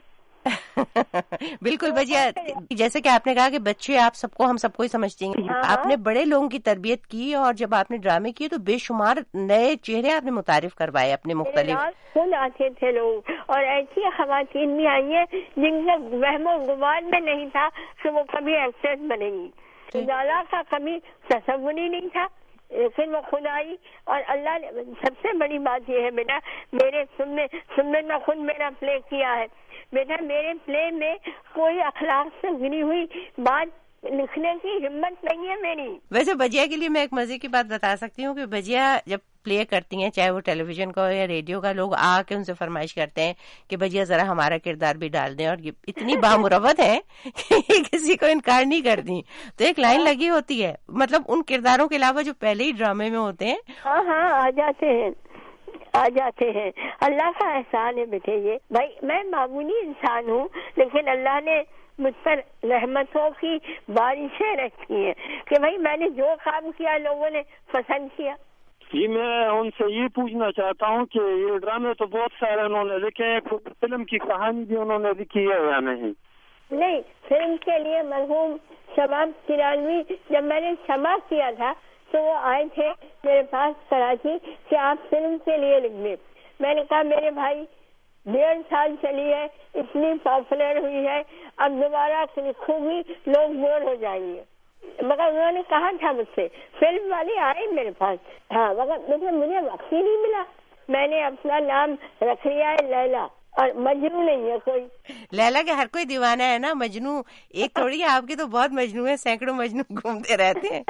E: बिल्कुल बजिया, जैसे कि आपने कहा कि बच्चे आप सबको, हम सबको ही समझती हैं।
I: हाँ।
E: आपने बड़े लोगों की तरबियत की, और जब आपने ड्रामे किए तो बेशुमार नए चेहरे आपने मुतारिफ करवाए अपने मुख्तलिफ।
I: खुद आते थे लोग, और ऐसी खवातीन भी आई है जिनका वहमो गुमान में नहीं था कि वो कभी एक्ट्रेस बनेगी। उजाला का कभी तसव्वुर ही नहीं था, लेकिन वो खुद आई। और अल्लाह ने, सबसे बड़ी बात ये है बेटा, मेरे तुमने तुमने ना खुद मेरा प्ले किया है बेटा, मेरे प्ले में कोई अखलाक से गिरी हुई बात लिखने की हिम्मत नहीं है मेरी।
E: वैसे बजिया के लिए मैं एक मजे की बात बता सकती हूँ कि बजिया जब प्ले करती हैं, चाहे वो टेलीविजन का हो या रेडियो का, लोग आके उनसे फरमाइश करते हैं कि बजिया जरा हमारा किरदार भी डाल दें, और ये इतनी बामुरवत है कि किसी को इनकार नहीं करती। तो एक लाइन लगी होती है, मतलब उन किरदारों के अलावा जो पहले ही ड्रामे में होते हैं।
I: हाँ हाँ, आ जाते हैं, आ जाते हैं। अल्लाह का एहसान है बेटे। ये भाई, मैं मामूली इंसान हूँ, लेकिन अल्लाह ने मुझ पर रहमतों की बारिशें रखी हैं कि भाई मैंने जो काम किया लोगों ने पसंद किया।
Q: जी, मैं उनसे ये पूछना चाहता हूँ कि ये ड्रामे तो बहुत सारे उन्होंने लिखे हैं, फिल्म की कहानी भी उन्होंने लिखी है या नहीं?
I: नहीं, फिल्म के लिए मरहूम शबाब तिरानवी, जब मैंने क्षमा किया था तो वो आए थे मेरे पास कराची कि आप फिल्म के लिए लिख दें। मैंने कहा मेरे भाई डेढ़ साल चली है, इतनी पॉपुलर हुई है, अब दोबारा लिखूंगी लोग बोर हो जाएंगे। मगर उन्होंने कहा था मुझसे, फिल्म वाले आए मेरे पास, हाँ, मगर मुझे मुझे वक्त ही नहीं मिला। मैंने अपना नाम रख लिया है लैला, और मजनू नहीं है कोई।
E: लैला के हर कोई दीवाना है ना, मजनू एक थोड़ी है, आपके तो बहुत मजनू है, सैकड़ों मजनू घूमते रहते हैं।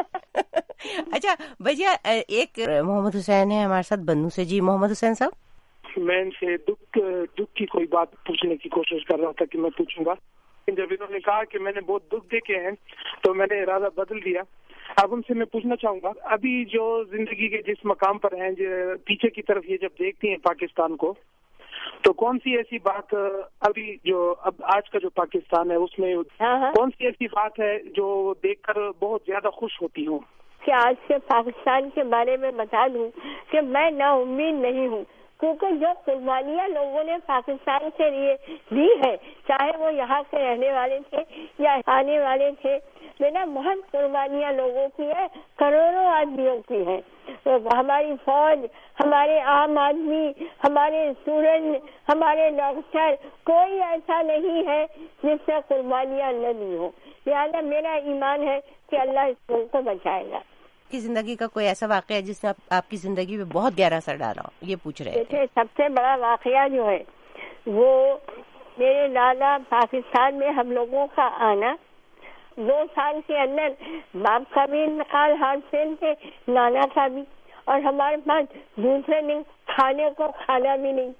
E: अच्छा भैया, एक मोहम्मद हुसैन है हमारे साथ बन्नू से। जी मोहम्मद हुसैन साहब।
Q: मैं इनसे दुख दुख की कोई बात पूछने की कोशिश कर रहा था कि मैं पूछूंगा, जब इन्होंने कहा कि मैंने बहुत दुख देखे हैं तो मैंने इरादा बदल दिया। अब उनसे मैं पूछना चाहूंगा, अभी जो जिंदगी के जिस मकाम पर हैं, जो पीछे की तरफ ये जब देखती हैं पाकिस्तान को, तो कौन सी ऐसी बात अभी जो अब आज का जो पाकिस्तान है उसमें कौन सी ऐसी बात है जो देखकर बहुत ज्यादा खुश होती हूँ?
I: कि आज के पाकिस्तान के बारे में बता दूं कि मैं ना उम्मीद नहीं हूँ, क्योंकि जो कुर्बानियाँ लोगों ने पाकिस्तान के लिए दी है, चाहे वो यहाँ के रहने वाले थे या आने वाले थे, बेटा बहुत कुर्बानियाँ लोगों की है, करोड़ों आदमियों की है। तो हमारी फौज, हमारे आम आदमी, हमारे स्टूडेंट, हमारे डॉक्टर, कोई ऐसा नहीं है जिससे कुर्बानियाँ न दी हो। लिहाजा मेरा ईमान है कि अल्लाह इस मुल्क को बचाएगा।
E: کی زندگی کا کوئی ایسا واقعہ ہے جس نے آپ, آپ کی زندگی میں بہت گہرا اثر ڈالا ہو؟ یہ پوچھ رہے
I: تھے. سب سے بڑا واقعہ جو ہے وہ میرے لالا پاکستان میں ہم لوگوں کا آنا. دو سال کے اندر باپ کا بھی انتقال حادثے سے، نانا کا بھی، اور ہمارے پاس دوسرے دن کھانے کو کھانا بھی نہیں.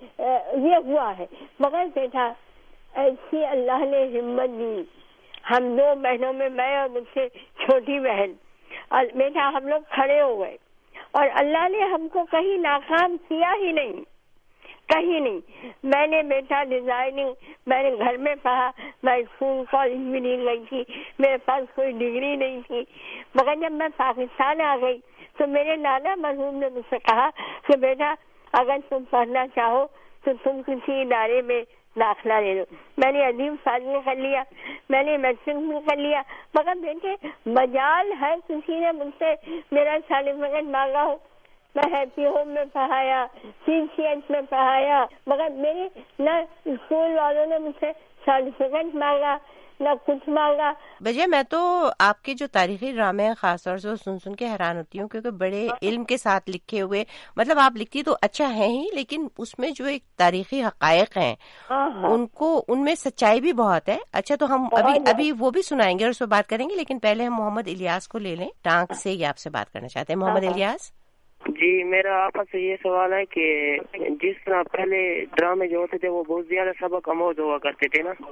I: یہ ہوا ہے. مگر بیٹا ایسی اللہ نے ہمت دی. ہم دو بہنوں میں میں اور مجھ سے چھوٹی بہن، بیٹا ہم لوگ کھڑے ہو گئے اور اللہ نے ہم کو کہیں ناکام کیا ہی نہیں، کہیں نہیں. میں نے بیٹا ڈیزائننگ میں نے گھر میں پڑھا، میں اسکول کالج بھی نہیں گئی تھی، میرے پاس کوئی ڈگری نہیں تھی. مگر جب میں پاکستان آ گئی تو میرے نانا مرحوم نے مجھ سے کہا کہ بیٹا اگر تم پڑھنا چاہو تو تم کسی ادارے میں داخلہ لے لو. میں نے عظیم فاضل کر لیا، میں نے میڈیسن بھی کر لیا. مگر بیٹے مجال ہے کسی نے مجھ سے میرا سرٹیفکیٹ مانگا ہو. میں ہیپی ہوم میں پڑھایا، سی سی ایچ میں پڑھایا، مگر میرے نہ اسکول والوں نے مجھ سے سرٹیفکیٹ مانگا نہ کچھ مانگا.
E: بجے میں تو آپ کے جو تاریخی ڈرامے ہیں خاص طور سے سن سن کے حیران ہوتی ہوں، کیونکہ بڑے علم کے ساتھ لکھے ہوئے، مطلب آپ لکھتی تو اچھا ہے ہی، لیکن اس میں جو ایک تاریخی حقائق ہیں ان کو ان میں سچائی بھی بہت ہے. اچھا تو ہم ابھی ابھی وہ بھی سنائیں گے اور اس پہ بات کریں گے، لیکن پہلے ہم محمد الیاس کو لے لیں. ٹانک سے یہ آپ سے بات کرنا چاہتے ہیں. محمد الیاس
P: جی، میرا آپ سے یہ سوال ہے کہ جس طرح پہلے ڈرامے جو ہوتے تھے وہ بہت زیادہ سبق آموز ہوا کرتے تھے نا،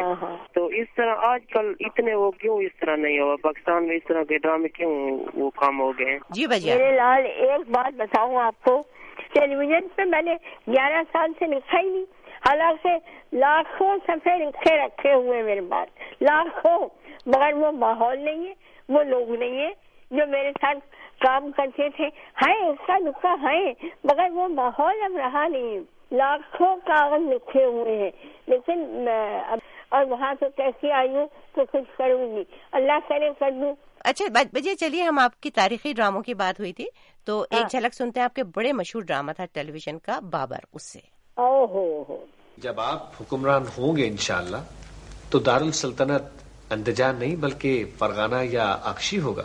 P: تو اس طرح آج کل اتنے وہ کیوں اس طرح نہیں ہوا؟ پاکستان میں اس طرح کے ڈرامے کیوں وہ کام ہو گئے ہیں؟
E: جی بجے
I: میرے لال ایک بات بتاؤں آپ کو، ٹیلی ویژن پہ میں نے گیارہ سال سے لکھا ہی نہیں، حالانکہ لاکھوں صفحے لکھے رکھے ہوئے میرے پاس، لاکھوں، مگر وہ ماحول نہیں ہے، وہ لوگ نہیں ہے جو میرے ساتھ کام کرتے تھے. ہے اس کا دکھا ہے، مگر وہ ماحول اب رہا نہیں. لاکھوں کاغذ لکھے ہوئے ہیں، لیکن اور وہاں سے کیسی آئی ہوں تو کچھ کروں گی، اللہ کرے کر دوں.
E: اچھا بجے چلیے، ہم آپ کی تاریخی ڈراموں کی بات ہوئی تھی تو ایک جھلک سنتے ہیں. آپ کے بڑے مشہور ڈرامہ تھا ٹیلی ویژن کا بابر، اس سے.
I: او ہو ہو
K: جب آپ حکمران ہوں گے انشاءاللہ تو دارالسلطنت اندجان نہیں بلکہ فرغانہ یا اکشی ہوگا.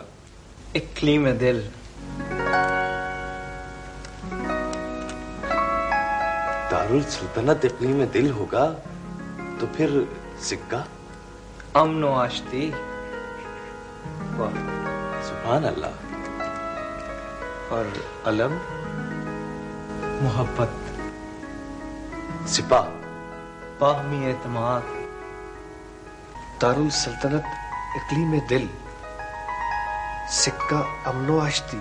R: اقلیم دل
D: دارالسلطنت اقلیم دل ہوگا تو پھر سکہ
R: امن و آشتی.
D: واہ سبحان اللہ.
K: اور علم
R: محبت،
D: سپاہ
R: باہمی اعتماد.
K: دارالسلطنت اقلیم دل، سکہ امن و آشتی،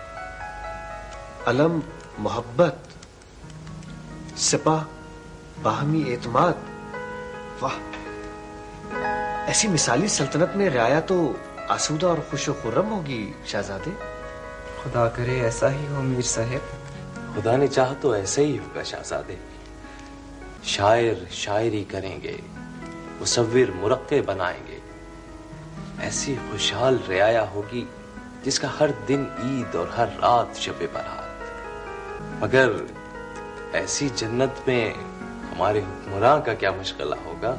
K: علم محبت، سپاہ باہمی اعتماد. واہ، ایسی مثالی سلطنت میں رعایا تو آسودہ اور خوش و خرم ہوگی شہزادے.
R: خدا کرے ایسا ہی ہو میر صاحب.
D: خدا نے چاہا تو ایسا ہی ہوگا شہزادے. شاعر شاعری کریں گے، مصور مرقع بنائیں گے. ایسی خوشحال رعایا ہوگی جس کا ہر دن عید اور ہر رات شب برات. مگر ایسی جنت میں ہمارے حکمراں کا کیا مشغلہ ہوگا؟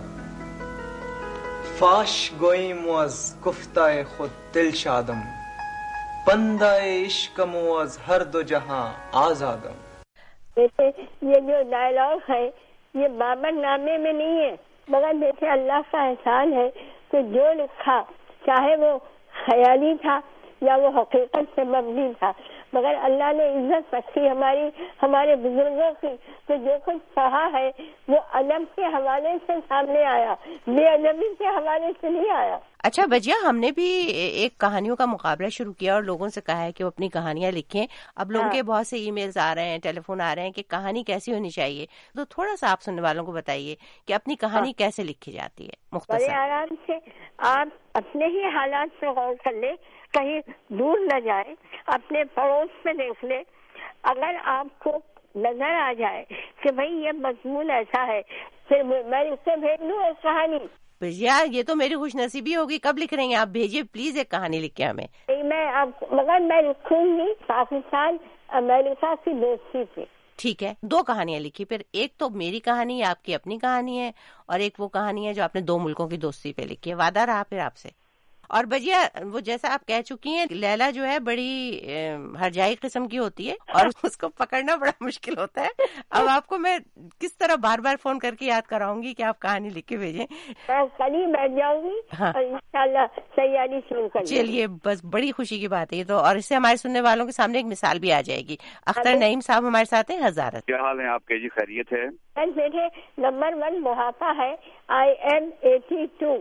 R: فاش گوئیم از گفتہ خود دل شادم، بندہ عشقم از ہر دو جہاں آزادم.
I: بیٹے یہ جو ڈائلاگ ہے یہ بابر نامے میں نہیں ہے، مگر بیٹے اللہ کا احسان ہے کہ جو لکھا چاہے وہ خیالی تھا یا وہ حقیقت سے مبنی تھا، مگر اللہ نے عزت رکھی ہماری ہمارے بزرگوں کی، تو جو کچھ کہا ہے وہ ادب کے حوالے سے سامنے آیا، بے ادبی کے حوالے سے نہیں آیا.
E: اچھا بجیا، ہم نے بھی ایک کہانیوں کا مقابلہ شروع کیا اور لوگوں سے کہا ہے کہ وہ اپنی کہانیاں لکھیں. اب لوگوں کے بہت سے ای میلز آ رہے ہیں، ٹیلی فون آ رہے ہیں کہ کہانی کیسی ہونی چاہیے، تو تھوڑا سا آپ سننے والوں کو بتائیے کہ اپنی کہانی کیسے لکھی جاتی ہے مختصر.
I: بڑے آرام سے آپ اپنے ہی حالات سے غور کر لیں، کہیں دور نہ جائیں، اپنے پڑوس میں دیکھ لیں. اگر آپ کو نظر آ جائے کہ بھئی یہ مضمون ایسا ہے، پھر میں اس سے بھیج دوں ایک کہانی.
E: یار یہ تو میری خوش نصیبی ہوگی. کب لکھ رہی ہیں آپ؟ بھیجیے پلیز ایک کہانی لکھ کے ہمیں.
I: میں آپ مگر میں لکھوں گی پاکستان امریکہ کی دوستی پہ.
E: ٹھیک ہے، دو کہانیاں لکھی، پھر ایک تو میری کہانی، آپ کی اپنی کہانی ہے، اور ایک وہ کہانی ہے جو آپ نے دو ملکوں کی دوستی پہ لکھی ہے. وعدہ رہا پھر آپ سے. اور بجیا وہ جیسا آپ کہہ چکی ہیں لیلا جو ہے بڑی ہرجائی قسم کی ہوتی ہے اور اس کو پکڑنا بڑا مشکل ہوتا ہے. اب آپ کو میں کس طرح بار بار فون کر کے یاد کراؤں گی کہ آپ کہانی لکھ کے بھیجیں.
I: کل ہی بیٹھ جاؤں گی اور انشاءاللہ تیاری شروع کر.
E: چلیے بس بڑی خوشی کی بات ہے یہ تو, اور اس سے ہمارے سننے والوں کے سامنے ایک مثال بھی آ جائے گی. اختر نعیم صاحب ہمارے ساتھ ہیں ہزارت.
S: کیا حال ہے آپ کے؟ جی خیریت ہے.
I: بیٹے نمبر ون محافظ ہے آئی ایم ایٹی ٹو,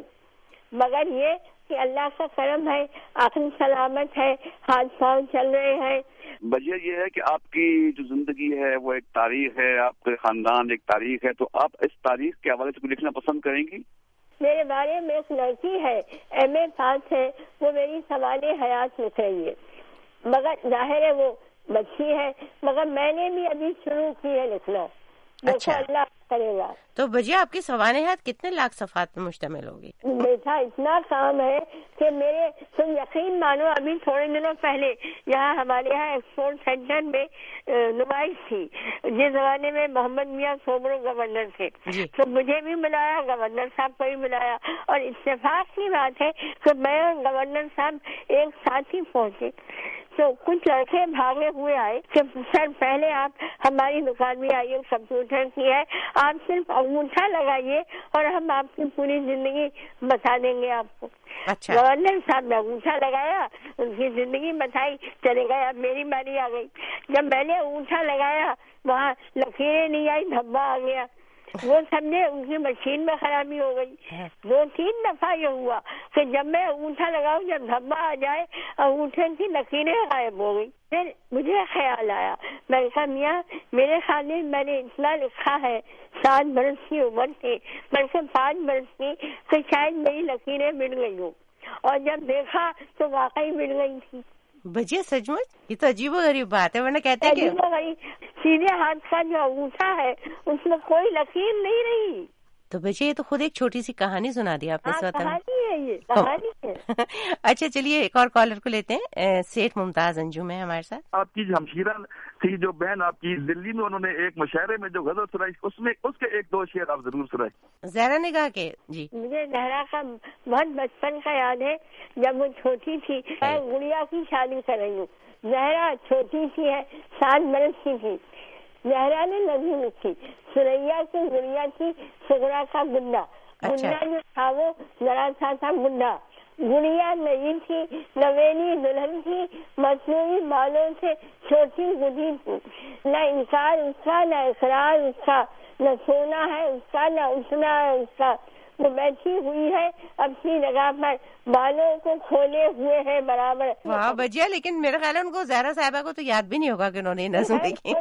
I: مگر یہ کہ اللہ کا کرم ہے آخر سلامت ہے, ہاتھ پاؤں چل رہے ہیں.
S: وجہ یہ ہے کہ آپ کی جو زندگی ہے وہ ایک تاریخ ہے, آپ کے خاندان ایک تاریخ ہے, تو آپ اس تاریخ کے حوالے سے کچھ لکھنا پسند کریں گی؟
I: میرے بارے میں ایک لڑکی ہے ایم اے پاس ہے, وہ میری سوال حیات لکھ رہی ہے, مگر ظاہر ہے وہ بچی ہے, مگر میں نے بھی ابھی شروع کی ہے لکھنا.
E: اچھا
I: اللہ کرے گا.
E: تو بجیا آپ کی سوانحات کتنے لاکھ صفحات پر مشتمل ہوگی؟
I: بیٹا اتنا کام ہے کہ میرے تم یقین مانو ابھی تھوڑے دنوں پہلے یہاں ہمارے یہاں ایکسپورٹ سینٹر میں نمائش تھی, جس زمانے میں محمد میاں سومرو گورنر تھے, تو مجھے بھی ملایا, گورنر صاحب کو بھی ملایا, اور اتفاق کی بات ہے کہ میں اور گورنر صاحب ایک ساتھ ہی پہنچے. تو کچھ لڑکے بھاگے ہوئے آئے کہ سر پہلے آپ ہماری دکان میں آئیے, کمپیوٹر کی ہے, آپ صرف انگوٹھا لگائیے اور ہم آپ کی پوری زندگی بتا دیں گے آپ کو.
E: اچھا.
I: گورنر صاحب نے انگوٹھا لگایا, ان کی زندگی بتائی, چلے گئے. اب میری باری آ گئی. جب میں نے انگوٹھا لگایا وہاں لکیریں نہیں آئی, دھبا آ گیا. وہ سمجھے ان کی مشین میں خرابی ہو گئی. دو تین دفعہ یہ ہوا کہ جب میں انگوٹھا لگاؤں جب دھبا آ جائے انگوٹھے کی لکیریں غائب ہو گئی. پھر مجھے خیال آیا, میں نے کہا میاں میرے خیال میں میں نے اتنا لکھا ہے, سات برس کی عمر تھی, بلکہ پانچ برس کی, کہ شاید میری لکیریں مل گئی ہوں, اور جب دیکھا تو واقعی مل گئی تھی.
E: بجے سچ مچ یہ تو عجیب و غریب بات ہے, ورنہ کہتے ہیں کہ
I: سیدھے ہاتھ کا جو انگوٹھا ہے اس میں کوئی لکیر نہیں رہی.
E: تو بچے یہ تو خود ایک چھوٹی سی کہانی سنا دی آپ نے.
I: کہانی ہے یہ, کہانی ہے.
E: اچھا چلیے ایک اور کالر کو لیتے ہیں. سیٹھ ممتاز انجم ہے ہمارے ساتھ.
S: آپ کی جو ہمشیرہ تھی جو بہن آپ کی دلی میں, انہوں نے ایک مشاعرے میں جو غزل سنائی, اس میں اس کے ایک دو شعر آپ ضرور سنائیں.
E: زہرا نے کہا کہ جی
I: مجھے زہرا کا بہت بچپن کا یاد ہے, جب وہ چھوٹی تھی, میں گڑیا کی شادی کر رہی ہوں. زہرا چھوٹی سی ہے, سات برس کی تھی. زہرا نے نظم لکھی, سریا کی گڑیا تھی, سگرا کا گنڈا. گنڈا جو تھا وہ ذرا سا تھا گنڈا. گڑیا نہیں تھی, نویلی دلہن تھی, مصنوعی بالوں سے چھوٹی گڈی تھی. نہ انکار اس کا نہ اقرار اس کا, نہ سونا ہے اس کا نہ اٹھنا ہے اس کا. وہ بیٹھی ہوئی ہے اپنی جگہ پر, بالوں کو کھولے ہوئے ہے برابر.
E: واہ بجیا, لیکن میرا خیال ہے ان کو زہرا صاحبہ کو تو یاد بھی نہیں ہوگا کہ انہوں نے نظم لکھی.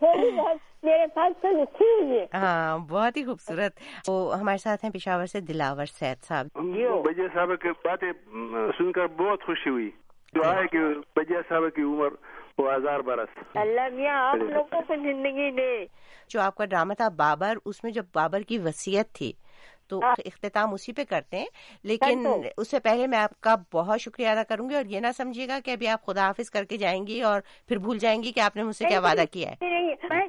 I: میرے پاس تو لکھی ہوئی ہے.
E: ہاں بہت ہی خوبصورت. وہ ہمارے ساتھ ہیں پشاور سے دلاور سید صاحب.
T: بجیا صاحب کی باتیں سن کر بہت خوشی ہوئی. دعا ہے کہ بجیا صاحب کی عمر وہ ہزار برس.
I: اللہ میاں آپ لوگوں کو زندگی دے.
E: جو آپ کا ڈرامہ تھا بابر, اس میں جب بابر کی وصیت تھی تو اختتام اسی پہ کرتے ہیں, لیکن اس سے پہلے میں آپ کا بہت شکریہ ادا کروں گی, اور یہ نہ سمجھیے گا کہ ابھی آپ خدا حافظ کر کے جائیں گی اور پھر بھول جائیں گی کہ آپ نے مجھ سے کیا وعدہ کیا ہے.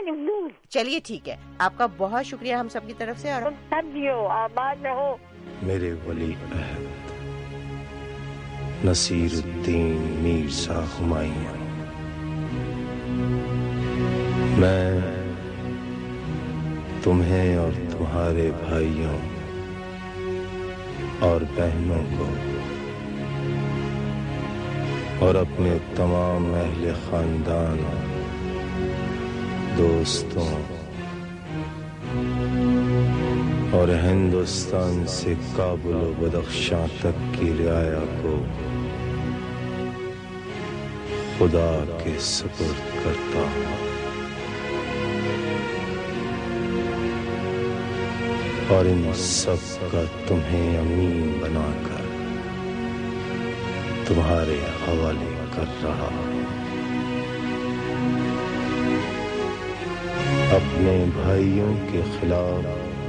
E: چلیے ٹھیک ہے, آپ کا بہت شکریہ ہم سب کی طرف سے, اور
I: سب جیو آباد رہو.
U: میرے ولی عہد نصیر الدین میرزا ہمایوں, میں تمہیں اور تمہارے بھائیوں اور بہنوں کو اور اپنے تمام اہل خاندان, دوستوں اور ہندوستان سے کابل و بدخشاں تک کی رعایا کو خدا کے سپرد کرتا ہوں, اور ان سب کا تمہیں امین بنا کر تمہارے حوالے کر رہا ہوں. اپنے بھائیوں کے خلاف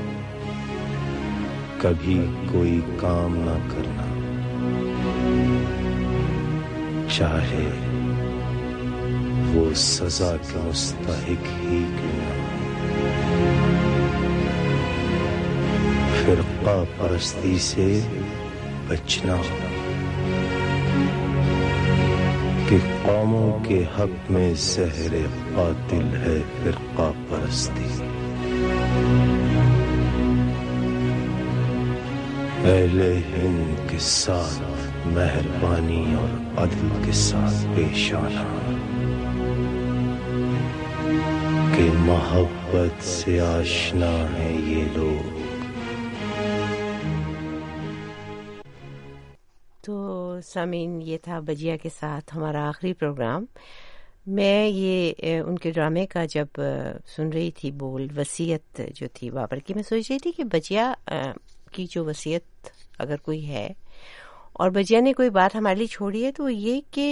U: کبھی کوئی کام نہ کرنا, چاہے وہ سزا کے مستحق ہی کیوں نہ. فرقہ پرستی سے بچنا, کہ قوموں کے حق میں زہر قاتل ہے فرقہ پرستی. اہل ہند کے ساتھ مہربانی اور عدل کے ساتھ پیش آنا کہ محبت سے آشنا ہیں یہ لوگ.
E: تو سامعین، یہ تھا بجیا کے ساتھ ہمارا آخری پروگرام. میں یہ ان کے ڈرامے کا جب سن رہی تھی بول وصیت جو تھی بابر کی، میں سوچ رہی تھی کہ بجیا کی جو وصیت اگر کوئی ہے اور بجیا نے کوئی بات ہمارے لیے چھوڑی ہے تو وہ یہ کہ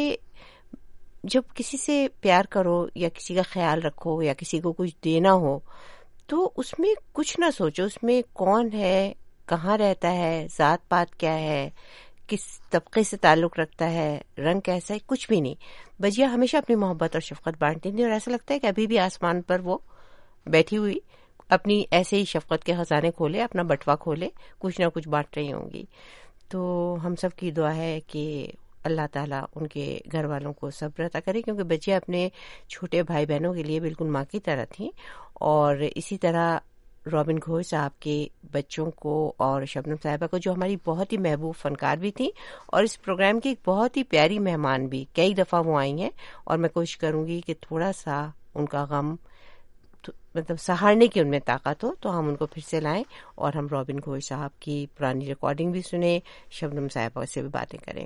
E: جب کسی سے پیار کرو یا کسی کا خیال رکھو یا کسی کو کچھ دینا ہو تو اس میں کچھ نہ سوچو اس میں کون ہے، کہاں رہتا ہے، ذات پات کیا ہے، کس طبقے سے تعلق رکھتا ہے، رنگ کیسا ہے، کچھ بھی نہیں. بجیا ہمیشہ اپنی محبت اور شفقت بانٹتی تھی اور ایسا لگتا ہے کہ ابھی بھی آسمان پر وہ بیٹھی ہوئی اپنی ایسے ہی شفقت کے خزانے کھولے، اپنا بٹوا کھولے، کچھ نہ کچھ بانٹ رہی ہوں گی. تو ہم سب کی دعا ہے کہ اللہ تعالیٰ ان کے گھر والوں کو صبر عطا کرے، کیونکہ بچے اپنے چھوٹے بھائی بہنوں کے لیے بالکل ماں کی طرح تھیں. اور اسی طرح رابن گھوش صاحب کے بچوں کو اور شبنم صاحبہ کو جو ہماری بہت ہی محبوب فنکار بھی تھیں اور اس پروگرام کی ایک بہت ہی پیاری مہمان بھی، کئی دفعہ وہ آئی ہیں اور میں کوشش کروں گی کہ تھوڑا سا ان کا غم مطلب سہارنے کی ان میں طاقت ہو تو ہم ان کو پھر سے لائیں اور ہم رابن گھوش صاحب کی پرانی ریکارڈنگ بھی سنیں، شبنم صاحبہ سے بھی باتیں کریں.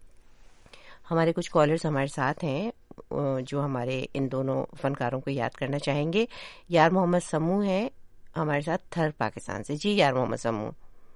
E: ہمارے کچھ کالرز ہمارے ساتھ ہیں جو ہمارے ان دونوں فنکاروں کو یاد کرنا چاہیں گے. یار محمد سمو ہیں ہمارے ساتھ تھر پاکستان سے. جی یار محمد سمو.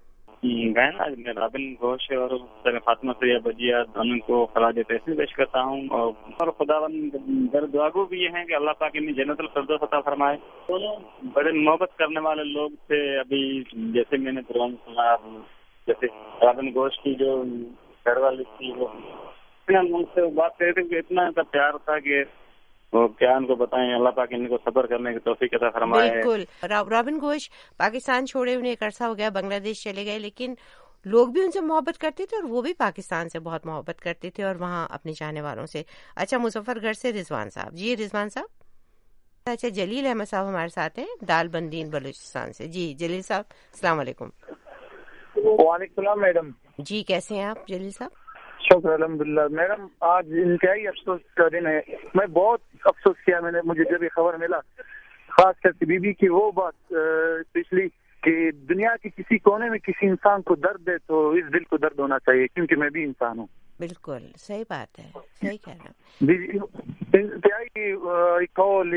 A: بہن آج میں رابن گھوش اور فاطمہ سیہ بجیا دونوں کو خراج تحسین پیش کرتا ہوں اور خداوند در دعاگو بھی یہ ہیں کہ اللہ پاک انہیں جنت الفردوس عطا فرمائے. دونوں بڑے محبت کرنے والے لوگ تھے. ابھی جیسے میں نے پروگرام سنا، جیسے رابن گھوش کی جو گھر والی تھی وہ ان سے بات کر رہے تھے کہ اتنا ان کا پیار تھا کہ وہ کیا ان کو بتائیں. اللہ پاک ان کو صبر کرنے کی توفیق عطا فرمائے.
E: بالکل. رابن گھوش پاکستان چھوڑے انہیں ایک عرصہ ہو گیا، بنگلہ دیش چلے گئے، لیکن لوگ بھی ان سے محبت کرتے تھے اور وہ بھی پاکستان سے بہت محبت کرتے تھے اور وہاں اپنے چاہنے والوں سے. اچھا مظفر گڑھ سے رضوان صاحب. جی رضوان صاحب. اچھا جلیل احمد صاحب ہمارے ساتھ ہیں دال بندین بلوچستان سے. جی جلیل صاحب السلام علیکم.
V: وعلیکم السلام میڈم.
E: جی کیسے ہیں آپ جلیل صاحب؟
V: شکر الحمد للہ. میڈم آج انتہائی افسوس کا دن ہے. میں بہت افسوس کیا میں نے مجھے جب یہ خبر ملا، خاص کر کے بی بی کی وہ بات پچھلی کہ دنیا کے کسی کونے میں کسی انسان کو درد ہے تو اس دل کو درد ہونا چاہیے، کیونکہ میں بھی انسان ہوں.
E: بالکل صحیح بات ہے، صحیح کہہ رہا
V: ہوں. انتہائی کال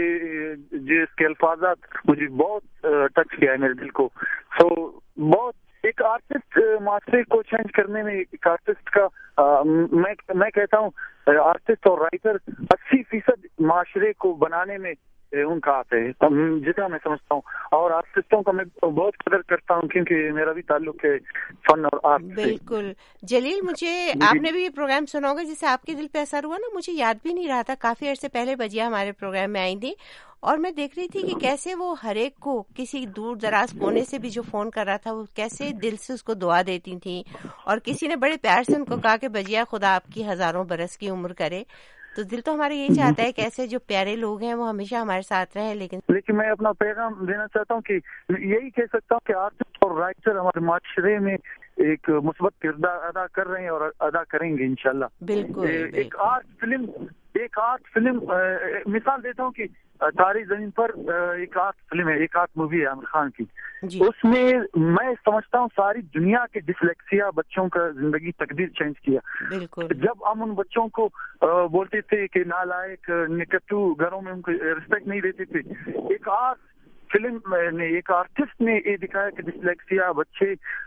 V: جس کے الفاظات مجھے بہت ٹچ کیا ہے میرے دل کو. سو بہت ایک آرٹسٹ معاشرے کو چینج کرنے میں ایک آرٹسٹ کا میں میں کہتا ہوں آرٹسٹ اور رائٹر اسی فیصد معاشرے کو بنانے میں ان کا ہاتھ ہے جتنا میں سمجھتا ہوں. اور آرٹسٹوں کا میں بہت قدر کرتا ہوں کیونکہ میرا بھی تعلق ہے فن اور آرٹ سے.
E: بالکل. جلیل مجھے آپ نے بھی یہ پروگرام سنا ہوگا جس سے آپ کے دل پہ اثر ہوا نا. مجھے یاد بھی نہیں رہا تھا، کافی عرصے پہلے بجیا ہمارے پروگرام میں آئی تھی اور میں دیکھ رہی تھی کہ کیسے وہ ہر ایک کو کسی دور دراز کونے سے بھی جو فون کر رہا تھا وہ کیسے دل سے اس کو دعا دیتی تھیں. اور کسی نے بڑے پیار سے ان کو کہا کہ بجیا خدا آپ کی ہزاروں برس کی عمر کرے. تو دل تو ہمارا یہی چاہتا ہے کہ ایسے جو پیارے لوگ ہیں وہ ہمیشہ ہمارے ساتھ رہیں. لیکن
V: لیکن میں اپنا پیغام دینا چاہتا ہوں کہ یہی کہہ سکتا ہوں کہ آرٹسٹ اور رائٹر ہمارے معاشرے میں ایک مثبت کردار ادا کر رہے ہیں اور ادا کریں گے انشاءاللہ.
E: بالکل.
V: ایک آرٹ فلم ایک آرٹ فلم مثال دیتا ہوں کہ تاری زمین پر ایک آرٹ فلم ہے، ایک آرٹ مووی ہے عامر خان کی. اس میں میں سمجھتا ہوں ساری دنیا کے ڈسلیکسیا بچوں کا زندگی تقدیر چینج کیا.
E: بالکل.
V: جب ہم ان بچوں کو بولتے تھے کہ نالائق نکٹو، گھروں میں ان کو ریسپیکٹ نہیں دیتے تھے، ایک آرٹ فلم نے ایک آرٹسٹ نے یہ دکھایا کہ ڈسلیکسیا بچے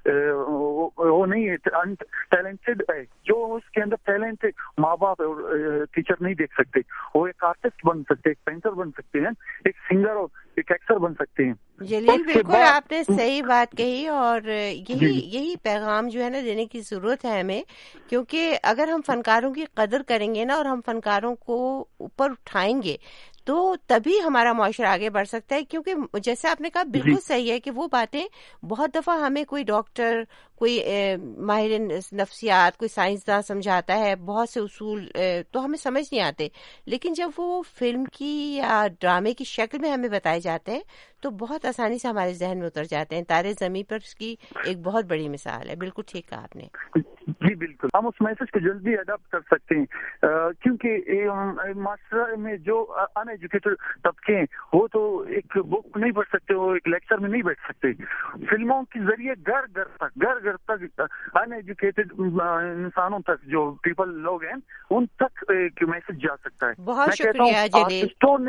V: وہ نہیں ہے، ٹیلنٹڈ ہے، جو اس کے اندر ٹیلنٹ ہے ماں باپ اور ٹیچر نہیں دیکھ سکتے. وہ ایک آرٹسٹ بن سکتے، ایک پینٹر بن سکتے ہیں، ایک سنگر اور ایک ایکٹر بن سکتے ہیں.
E: جلیل بالکل آپ نے صحیح بات کہی اور یہی یہی پیغام جو ہے نا دینے کی ضرورت ہے ہمیں، کیونکہ اگر ہم فنکاروں کی قدر کریں گے نا اور ہم فنکاروں کو اوپر اٹھائیں گے تو تبھی ہمارا معاشرہ آگے بڑھ سکتا ہے. کیونکہ جیسے آپ نے کہا بالکل صحیح ہے کہ وہ باتیں بہت دفعہ ہمیں کوئی ڈاکٹر, کوئی ماہر نفسیات, کوئی سائنسداں سمجھاتا ہے, بہت سے اصول تو ہمیں سمجھ نہیں آتے, لیکن جب وہ فلم کی یا ڈرامے کی شکل میں ہمیں بتائے جاتے ہیں تو بہت آسانی سے ہمارے ذہن میں اتر جاتے ہیں. تارے زمین پر اس کی ایک بہت بڑی مثال ہے. بالکل ٹھیک کہا آپ نے.
V: جی بالکل, ہم اس میسج کو جلدی اڈاپٹ کر سکتے ہیں کیونکہ معاشرے میں جو ان ایجوکیٹڈ طبقے ہیں وہ تو ایک بک نہیں پڑھ سکتے, وہ ایک لیکچر میں نہیں بیٹھ سکتے. فلموں کے ذریعے گھر گھر تک گھر گھر تک ان ایجوکیٹڈ انسانوں تک جو پیپل لوگ ہیں ان تک ایک میسج جا سکتا ہے.
E: بہت شکریہ جلیل.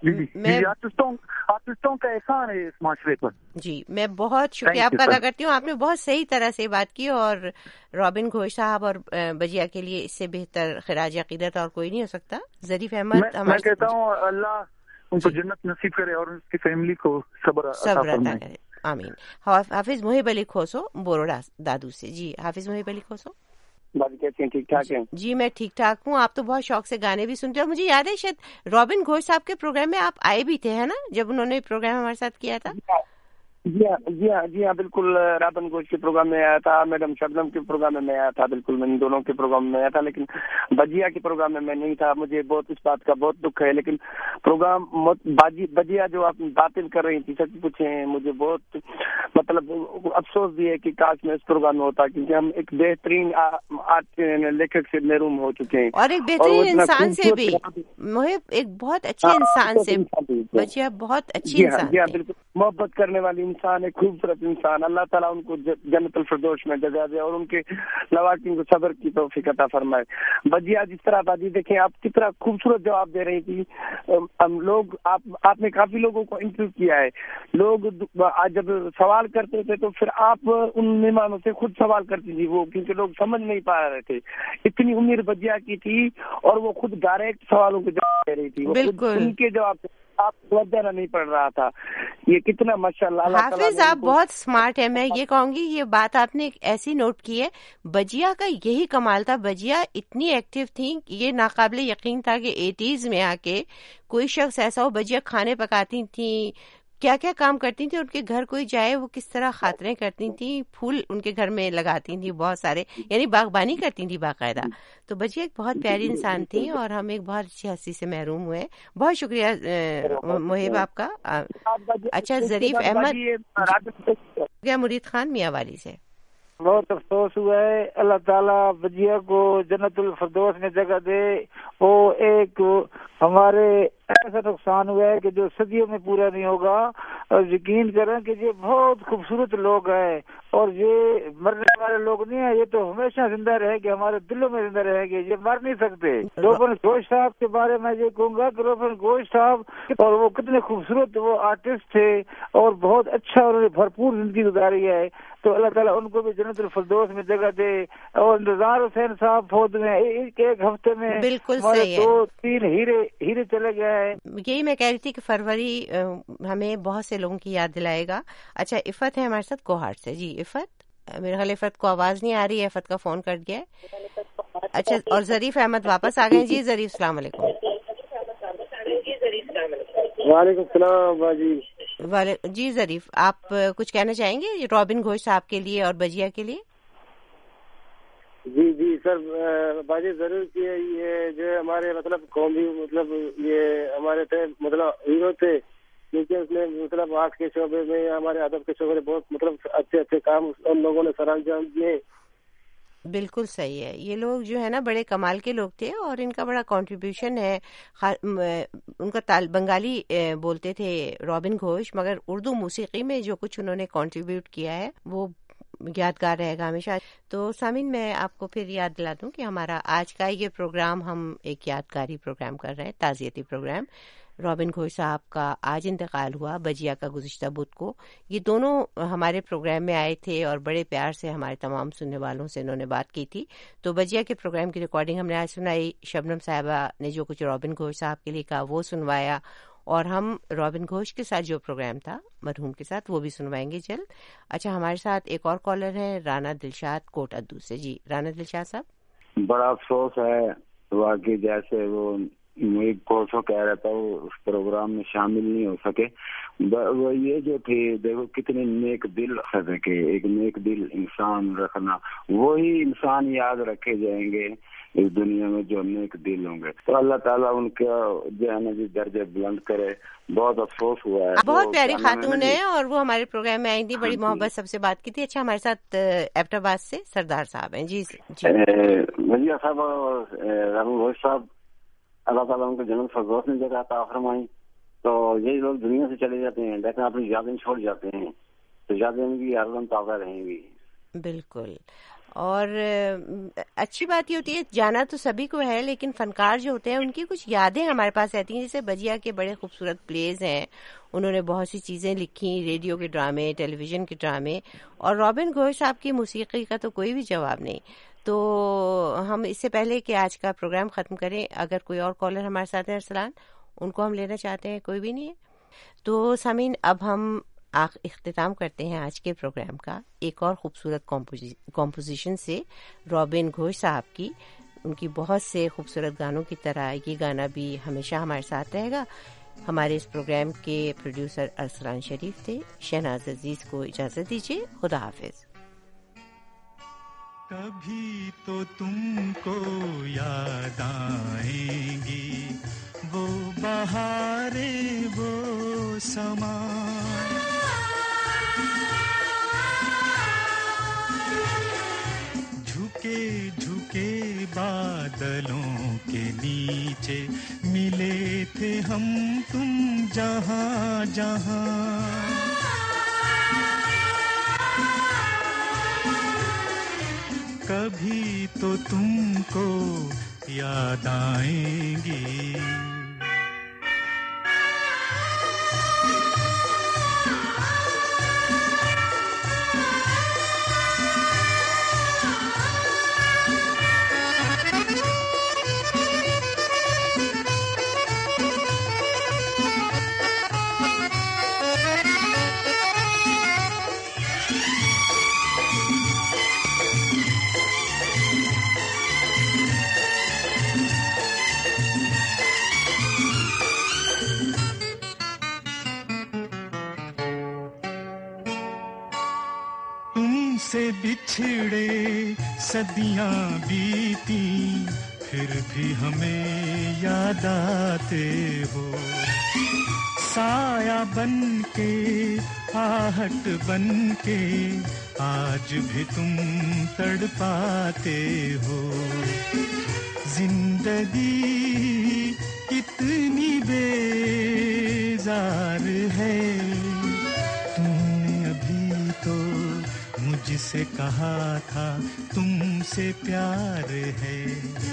V: آرٹسٹوں کا احسان ہے اس معاشرے پر.
E: جی میں بہت شکریہ آپ کا ادا کرتی ہوں. آپ نے بہت صحیح طرح سے بات کی, اور رابن گھوش صاحب اور بجیا کے لیے اس سے بہتر خراج عقیدت اور کوئی نہیں ہو سکتا. ظریف احمد,
V: میں کہتا ہوں اللہ ان کو جنت نصیب کرے اور اس کی فیملی کو صبر
E: صبر عطا کرے. آمین. حافظ محب علی کھوسو بوروڈا دادو سے. جی حافظ محب علی کھوسو,
C: باقی کیسے ہیں؟ ٹھیک ٹھاک ہیں؟
E: جی میں ٹھیک ٹھاک ہوں. آپ تو بہت شوق سے گانے بھی سنتے ہیں. مجھے یاد ہے شاید رابن گھوش صاحب کے پروگرام میں آپ آئے بھی تھے, ہے نا, جب انہوں نے پروگرام ہمارے ساتھ کیا تھا.
C: جی ہاں جی ہاں جی ہاں بالکل. رابن گھوش کے پروگرام میں آیا تھا, میڈم شبنم کے پروگرام میں میں آیا تھا. بالکل میں ان دونوں کے پروگرام میں آیا تھا, لیکن بجیا کے پروگرام میں میں نہیں تھا. مجھے بہت اس بات کا بہت دکھ ہے. لیکن پروگرام بجیا جو آپ باتیں کر رہی تھی سچ پوچھیں, مجھے بہت مطلب افسوس بھی ہے کہ کاش میں اس پروگرام میں ہوتا, کیونکہ ہم ایک بہترین لیکھک سے محروم ہو چکے ہیں,
E: اور ایک بہترین انسان سے بھی. محب ایک بہت اچھے انسان سے, بجیا بہت اچھی انسان.
C: جی ہاں بالکل, محبت کرنے والی انسان ہے, خوبصورت انسان. اللہ تعالیٰ ان کو جنت الفردوس میں جگہ دے اور ان کے لواحقین کو صبر کی توفیق عطا فرمائے. بجیا جس طرح بازی دیکھیں آپ کتنا خوبصورت جواب دے رہی تھی. ہم لوگ آپ آپ نے کافی لوگوں کو انٹرویو کیا ہے. لوگ جب سوال کرتے تھے تو پھر آپ ان مہمانوں سے خود سوال کرتی تھی وہ, کیونکہ لوگ سمجھ نہیں پا رہے تھے. اتنی عمر بجیا کی تھی اور وہ خود ڈائریکٹ سوالوں کے جواب دے رہی تھی.
E: بالکل
C: ان کے جواب آپ توجہ نہیں پڑ رہا تھا. یہ کتنا ماشاءاللہ.
E: حافظ آپ بہت اسمارٹ ہے. میں یہ کہوں گی یہ بات آپ نے ایسی نوٹ کی ہے. بجیا کا یہی کمال تھا, بجیا اتنی ایکٹیو تھیں, یہ ناقابل یقین تھا کہ ایٹیز میں آ کے کوئی شخص ایسا ہو. بجیا کھانے پکاتی تھیں, کیا کیا کام کرتی تھیں, ان کے گھر کوئی جائے وہ کس طرح خاطریں کرتی تھیں, پھول ان کے گھر میں لگاتی تھیں بہت سارے, یعنی باغبانی کرتی تھیں باقاعدہ. تو بجیا ایک بہت پیاری انسان تھی اور ہم ایک بہت اچھی ہستی سے محروم ہوئے. بہت شکریہ محب آپ کا. اچھا ظریف احمد گیا مرید خان میاں والی سے.
F: بہت افسوس ہوا ہے. اللہ تعالیٰ بجیا کو جنت الفردوس میں جگہ دے. وہ ایک ہمارے ایسا نقصان ہوا ہے کہ جو صدیوں میں پورا نہیں ہوگا. اور یقین کریں کہ یہ بہت خوبصورت لوگ ہیں اور یہ مرنے والے لوگ نہیں ہیں, یہ تو ہمیشہ زندہ رہے گے, ہمارے دلوں میں زندہ رہے گے, یہ مر نہیں سکتے. روبن گھوش صاحب کے بارے میں یہ کہوں گا کہ روبن گھوش صاحب اور وہ کتنے خوبصورت وہ آرٹسٹ تھے اور بہت اچھا انہوں نے بھرپور زندگی گزاری ہے. تو اللہ تعالیٰ ان کو بھی جنت الفردوس میں جگہ دے. اور انتظار حسین صاحب فوج میں ایک ایک ہفتے میں
E: بالکل صحیح ہے,
F: دو تین ہیرے ہیرے چلے گئے ہیں.
E: یہی میں کہہ رہی تھی کہ فروری ہمیں بہت سے لوگوں کی یاد دلائے گا. اچھا عفت ہے ہمارے ساتھ کوہاٹ سے. جی عفت, میرے خیال عفت کو آواز نہیں آ رہی ہے, عفت کا فون کٹ گیا ہے. اچھا اور ظریف احمد واپس آ گئے. جی ظریف السلام علیکم.
C: وعلیکم السلام باجی.
E: جی ظریف آپ کچھ کہنا چاہیں گے رابن گھوش صاحب کے لیے اور بجیا کے لیے؟
C: جی جی سر باجی ضرور کیا. یہ جو ہمارے مطلب قومی مطلب یہ ہمارے تھے مطلب ہیرو تھے, کیونکہ اس نے مطلب آرٹ کے شعبے میں ہمارے ادب کے شعبے میں بہت مطلب اچھے اچھے کام ان لوگوں نے سر انجام دیے.
E: بالکل صحیح ہے. یہ لوگ جو ہے نا بڑے کمال کے لوگ تھے اور ان کا بڑا کنٹریبیوشن ہے. ان کا تال بنگالی بولتے تھے رابن گھوش, مگر اردو موسیقی میں جو کچھ انہوں نے کنٹریبیوٹ کیا ہے وہ یادگار رہے گا ہمیشہ. تو سامعین میں آپ کو پھر یاد دلا دوں کہ ہمارا آج کا یہ پروگرام ہم ایک یادگاری پروگرام کر رہے ہیں, تعزیتی پروگرام. رابن گھوش صاحب کا آج انتقال ہوا, بجیا کا گزشتہ بدھ کو. یہ دونوں ہمارے پروگرام میں آئے تھے اور بڑے پیار سے ہمارے تمام سننے والوں سے انہوں نے بات کی تھی. تو بجیا کے پروگرام کی ریکارڈنگ ہم نے آج سنائی. شبنم صاحبہ نے جو کچھ رابن گھوش صاحب کے لیے کہا وہ سنوایا, اور ہم رابن گھوش کے ساتھ جو پروگرام تھا مرحوم کے ساتھ وہ بھی سنوائیں گے جلد. اچھا ہمارے ساتھ ایک اور کالر ہے رانا دلشاد کوٹ ادو سے. جی رانا دلشاد صاحب.
W: بڑا افسوس ہے واقعی, جیسے وہ
G: ایک کوشوں کہہ رہا تھا وہ اس پروگرام میں شامل نہیں ہو سکے. وہ یہ جو تھے دیکھو کتنے نیک دل ہے کہ ایک نیک دل انسان رکھنا, وہی انسان یاد رکھے جائیں گے اس دنیا میں جو نیک دل ہوں گے. تو اللہ تعالیٰ ان کا جو ہے نا جی درجے بلند کرے. بہت افسوس ہوا ہے.
E: بہت پیاری خاتون ہے اور وہ ہمارے پروگرام میں آئی تھی, بڑی محبت سب سے بات کی تھی. اچھا ہمارے ساتھ ایبٹ آباد سے سردار صاحب ہیں. جی
H: وزیر صاحب رابن گھوش صاحب, اللہ تعالیٰ ان کو جنت فردوس میں جگہ عطا فرمائی. تو یہی لوگ دنیا سے چلے جاتے ہیں لیکن اپنی یادیں چھوڑ جاتے ہیں, تو یادیں ان کی ہردم تازہ رہیں گی.
E: بالکل. اور اچھی بات یہ ہوتی ہے, جانا تو سبھی کو ہے لیکن فنکار جو ہوتے ہیں ان کی کچھ یادیں ہمارے پاس رہتی ہیں. جیسے بجیا کے بڑے خوبصورت پلیز ہیں, انہوں نے بہت سی چیزیں لکھی, ریڈیو کے ڈرامے, ٹیلی ویژن کے ڈرامے. اور رابن گھوش صاحب کی موسیقی کا تو کوئی بھی جواب نہیں. تو ہم اس سے پہلے کہ آج کا پروگرام ختم کریں, اگر کوئی اور کالر ہمارے ساتھ ہیں ارسلان, ان کو ہم لینا چاہتے ہیں. کوئی بھی نہیں ہے تو سامعین اب ہم اختتام کرتے ہیں آج کے پروگرام کا ایک اور خوبصورت کمپوزیشن سے, رابن گھوش صاحب کی. ان کی بہت سے خوبصورت گانوں کی طرح یہ گانا بھی ہمیشہ ہمارے ساتھ رہے گا. ہمارے اس پروگرام کے پروڈیوسر ارسلان شریف تھے. شہناز عزیز کو اجازت دیجیے. خدا حافظ.
B: کبھی تو تم کو یاد آئیں گی وہ بہاریں وہ سما, جھکے جھکے بادلوں کے نیچے ملے تھے ہم تم جہاں جہاں. کبھی تو تم کو یاد آئیں گی. سے بچھڑے صدیاں بیتی پھر بھی ہمیں یاد آتے ہو. سایہ بن کے آہٹ بن کے آج بھی تم تڑپاتے ہو. زندگی کتنی بیزار ہے, تم نے ابھی تو مجھ سے کہا تھا تم سے پیار ہے.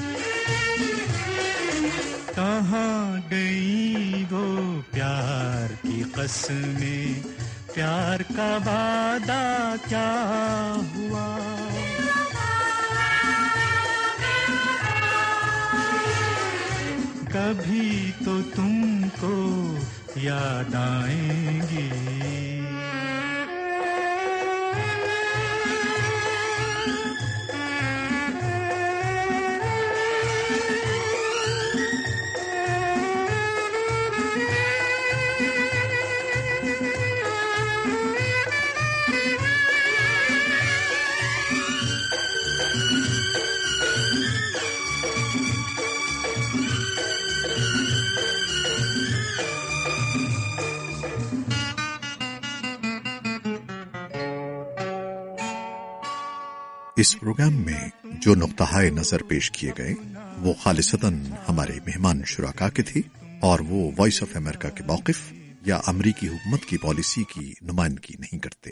B: کہاں گئی وہ پیار کی قسمیں, پیار کا وعدہ کیا ہوا. کبھی تو تم کو یاد آئیں گی.
W: اس پروگرام میں جو نقطہ نظر پیش کیے گئے وہ خالصتاً ہمارے مہمان شرکاء کے تھی اور وہ وائس آف امریکہ کے موقف یا امریکی حکومت کی پالیسی کی نمائندگی نہیں کرتے.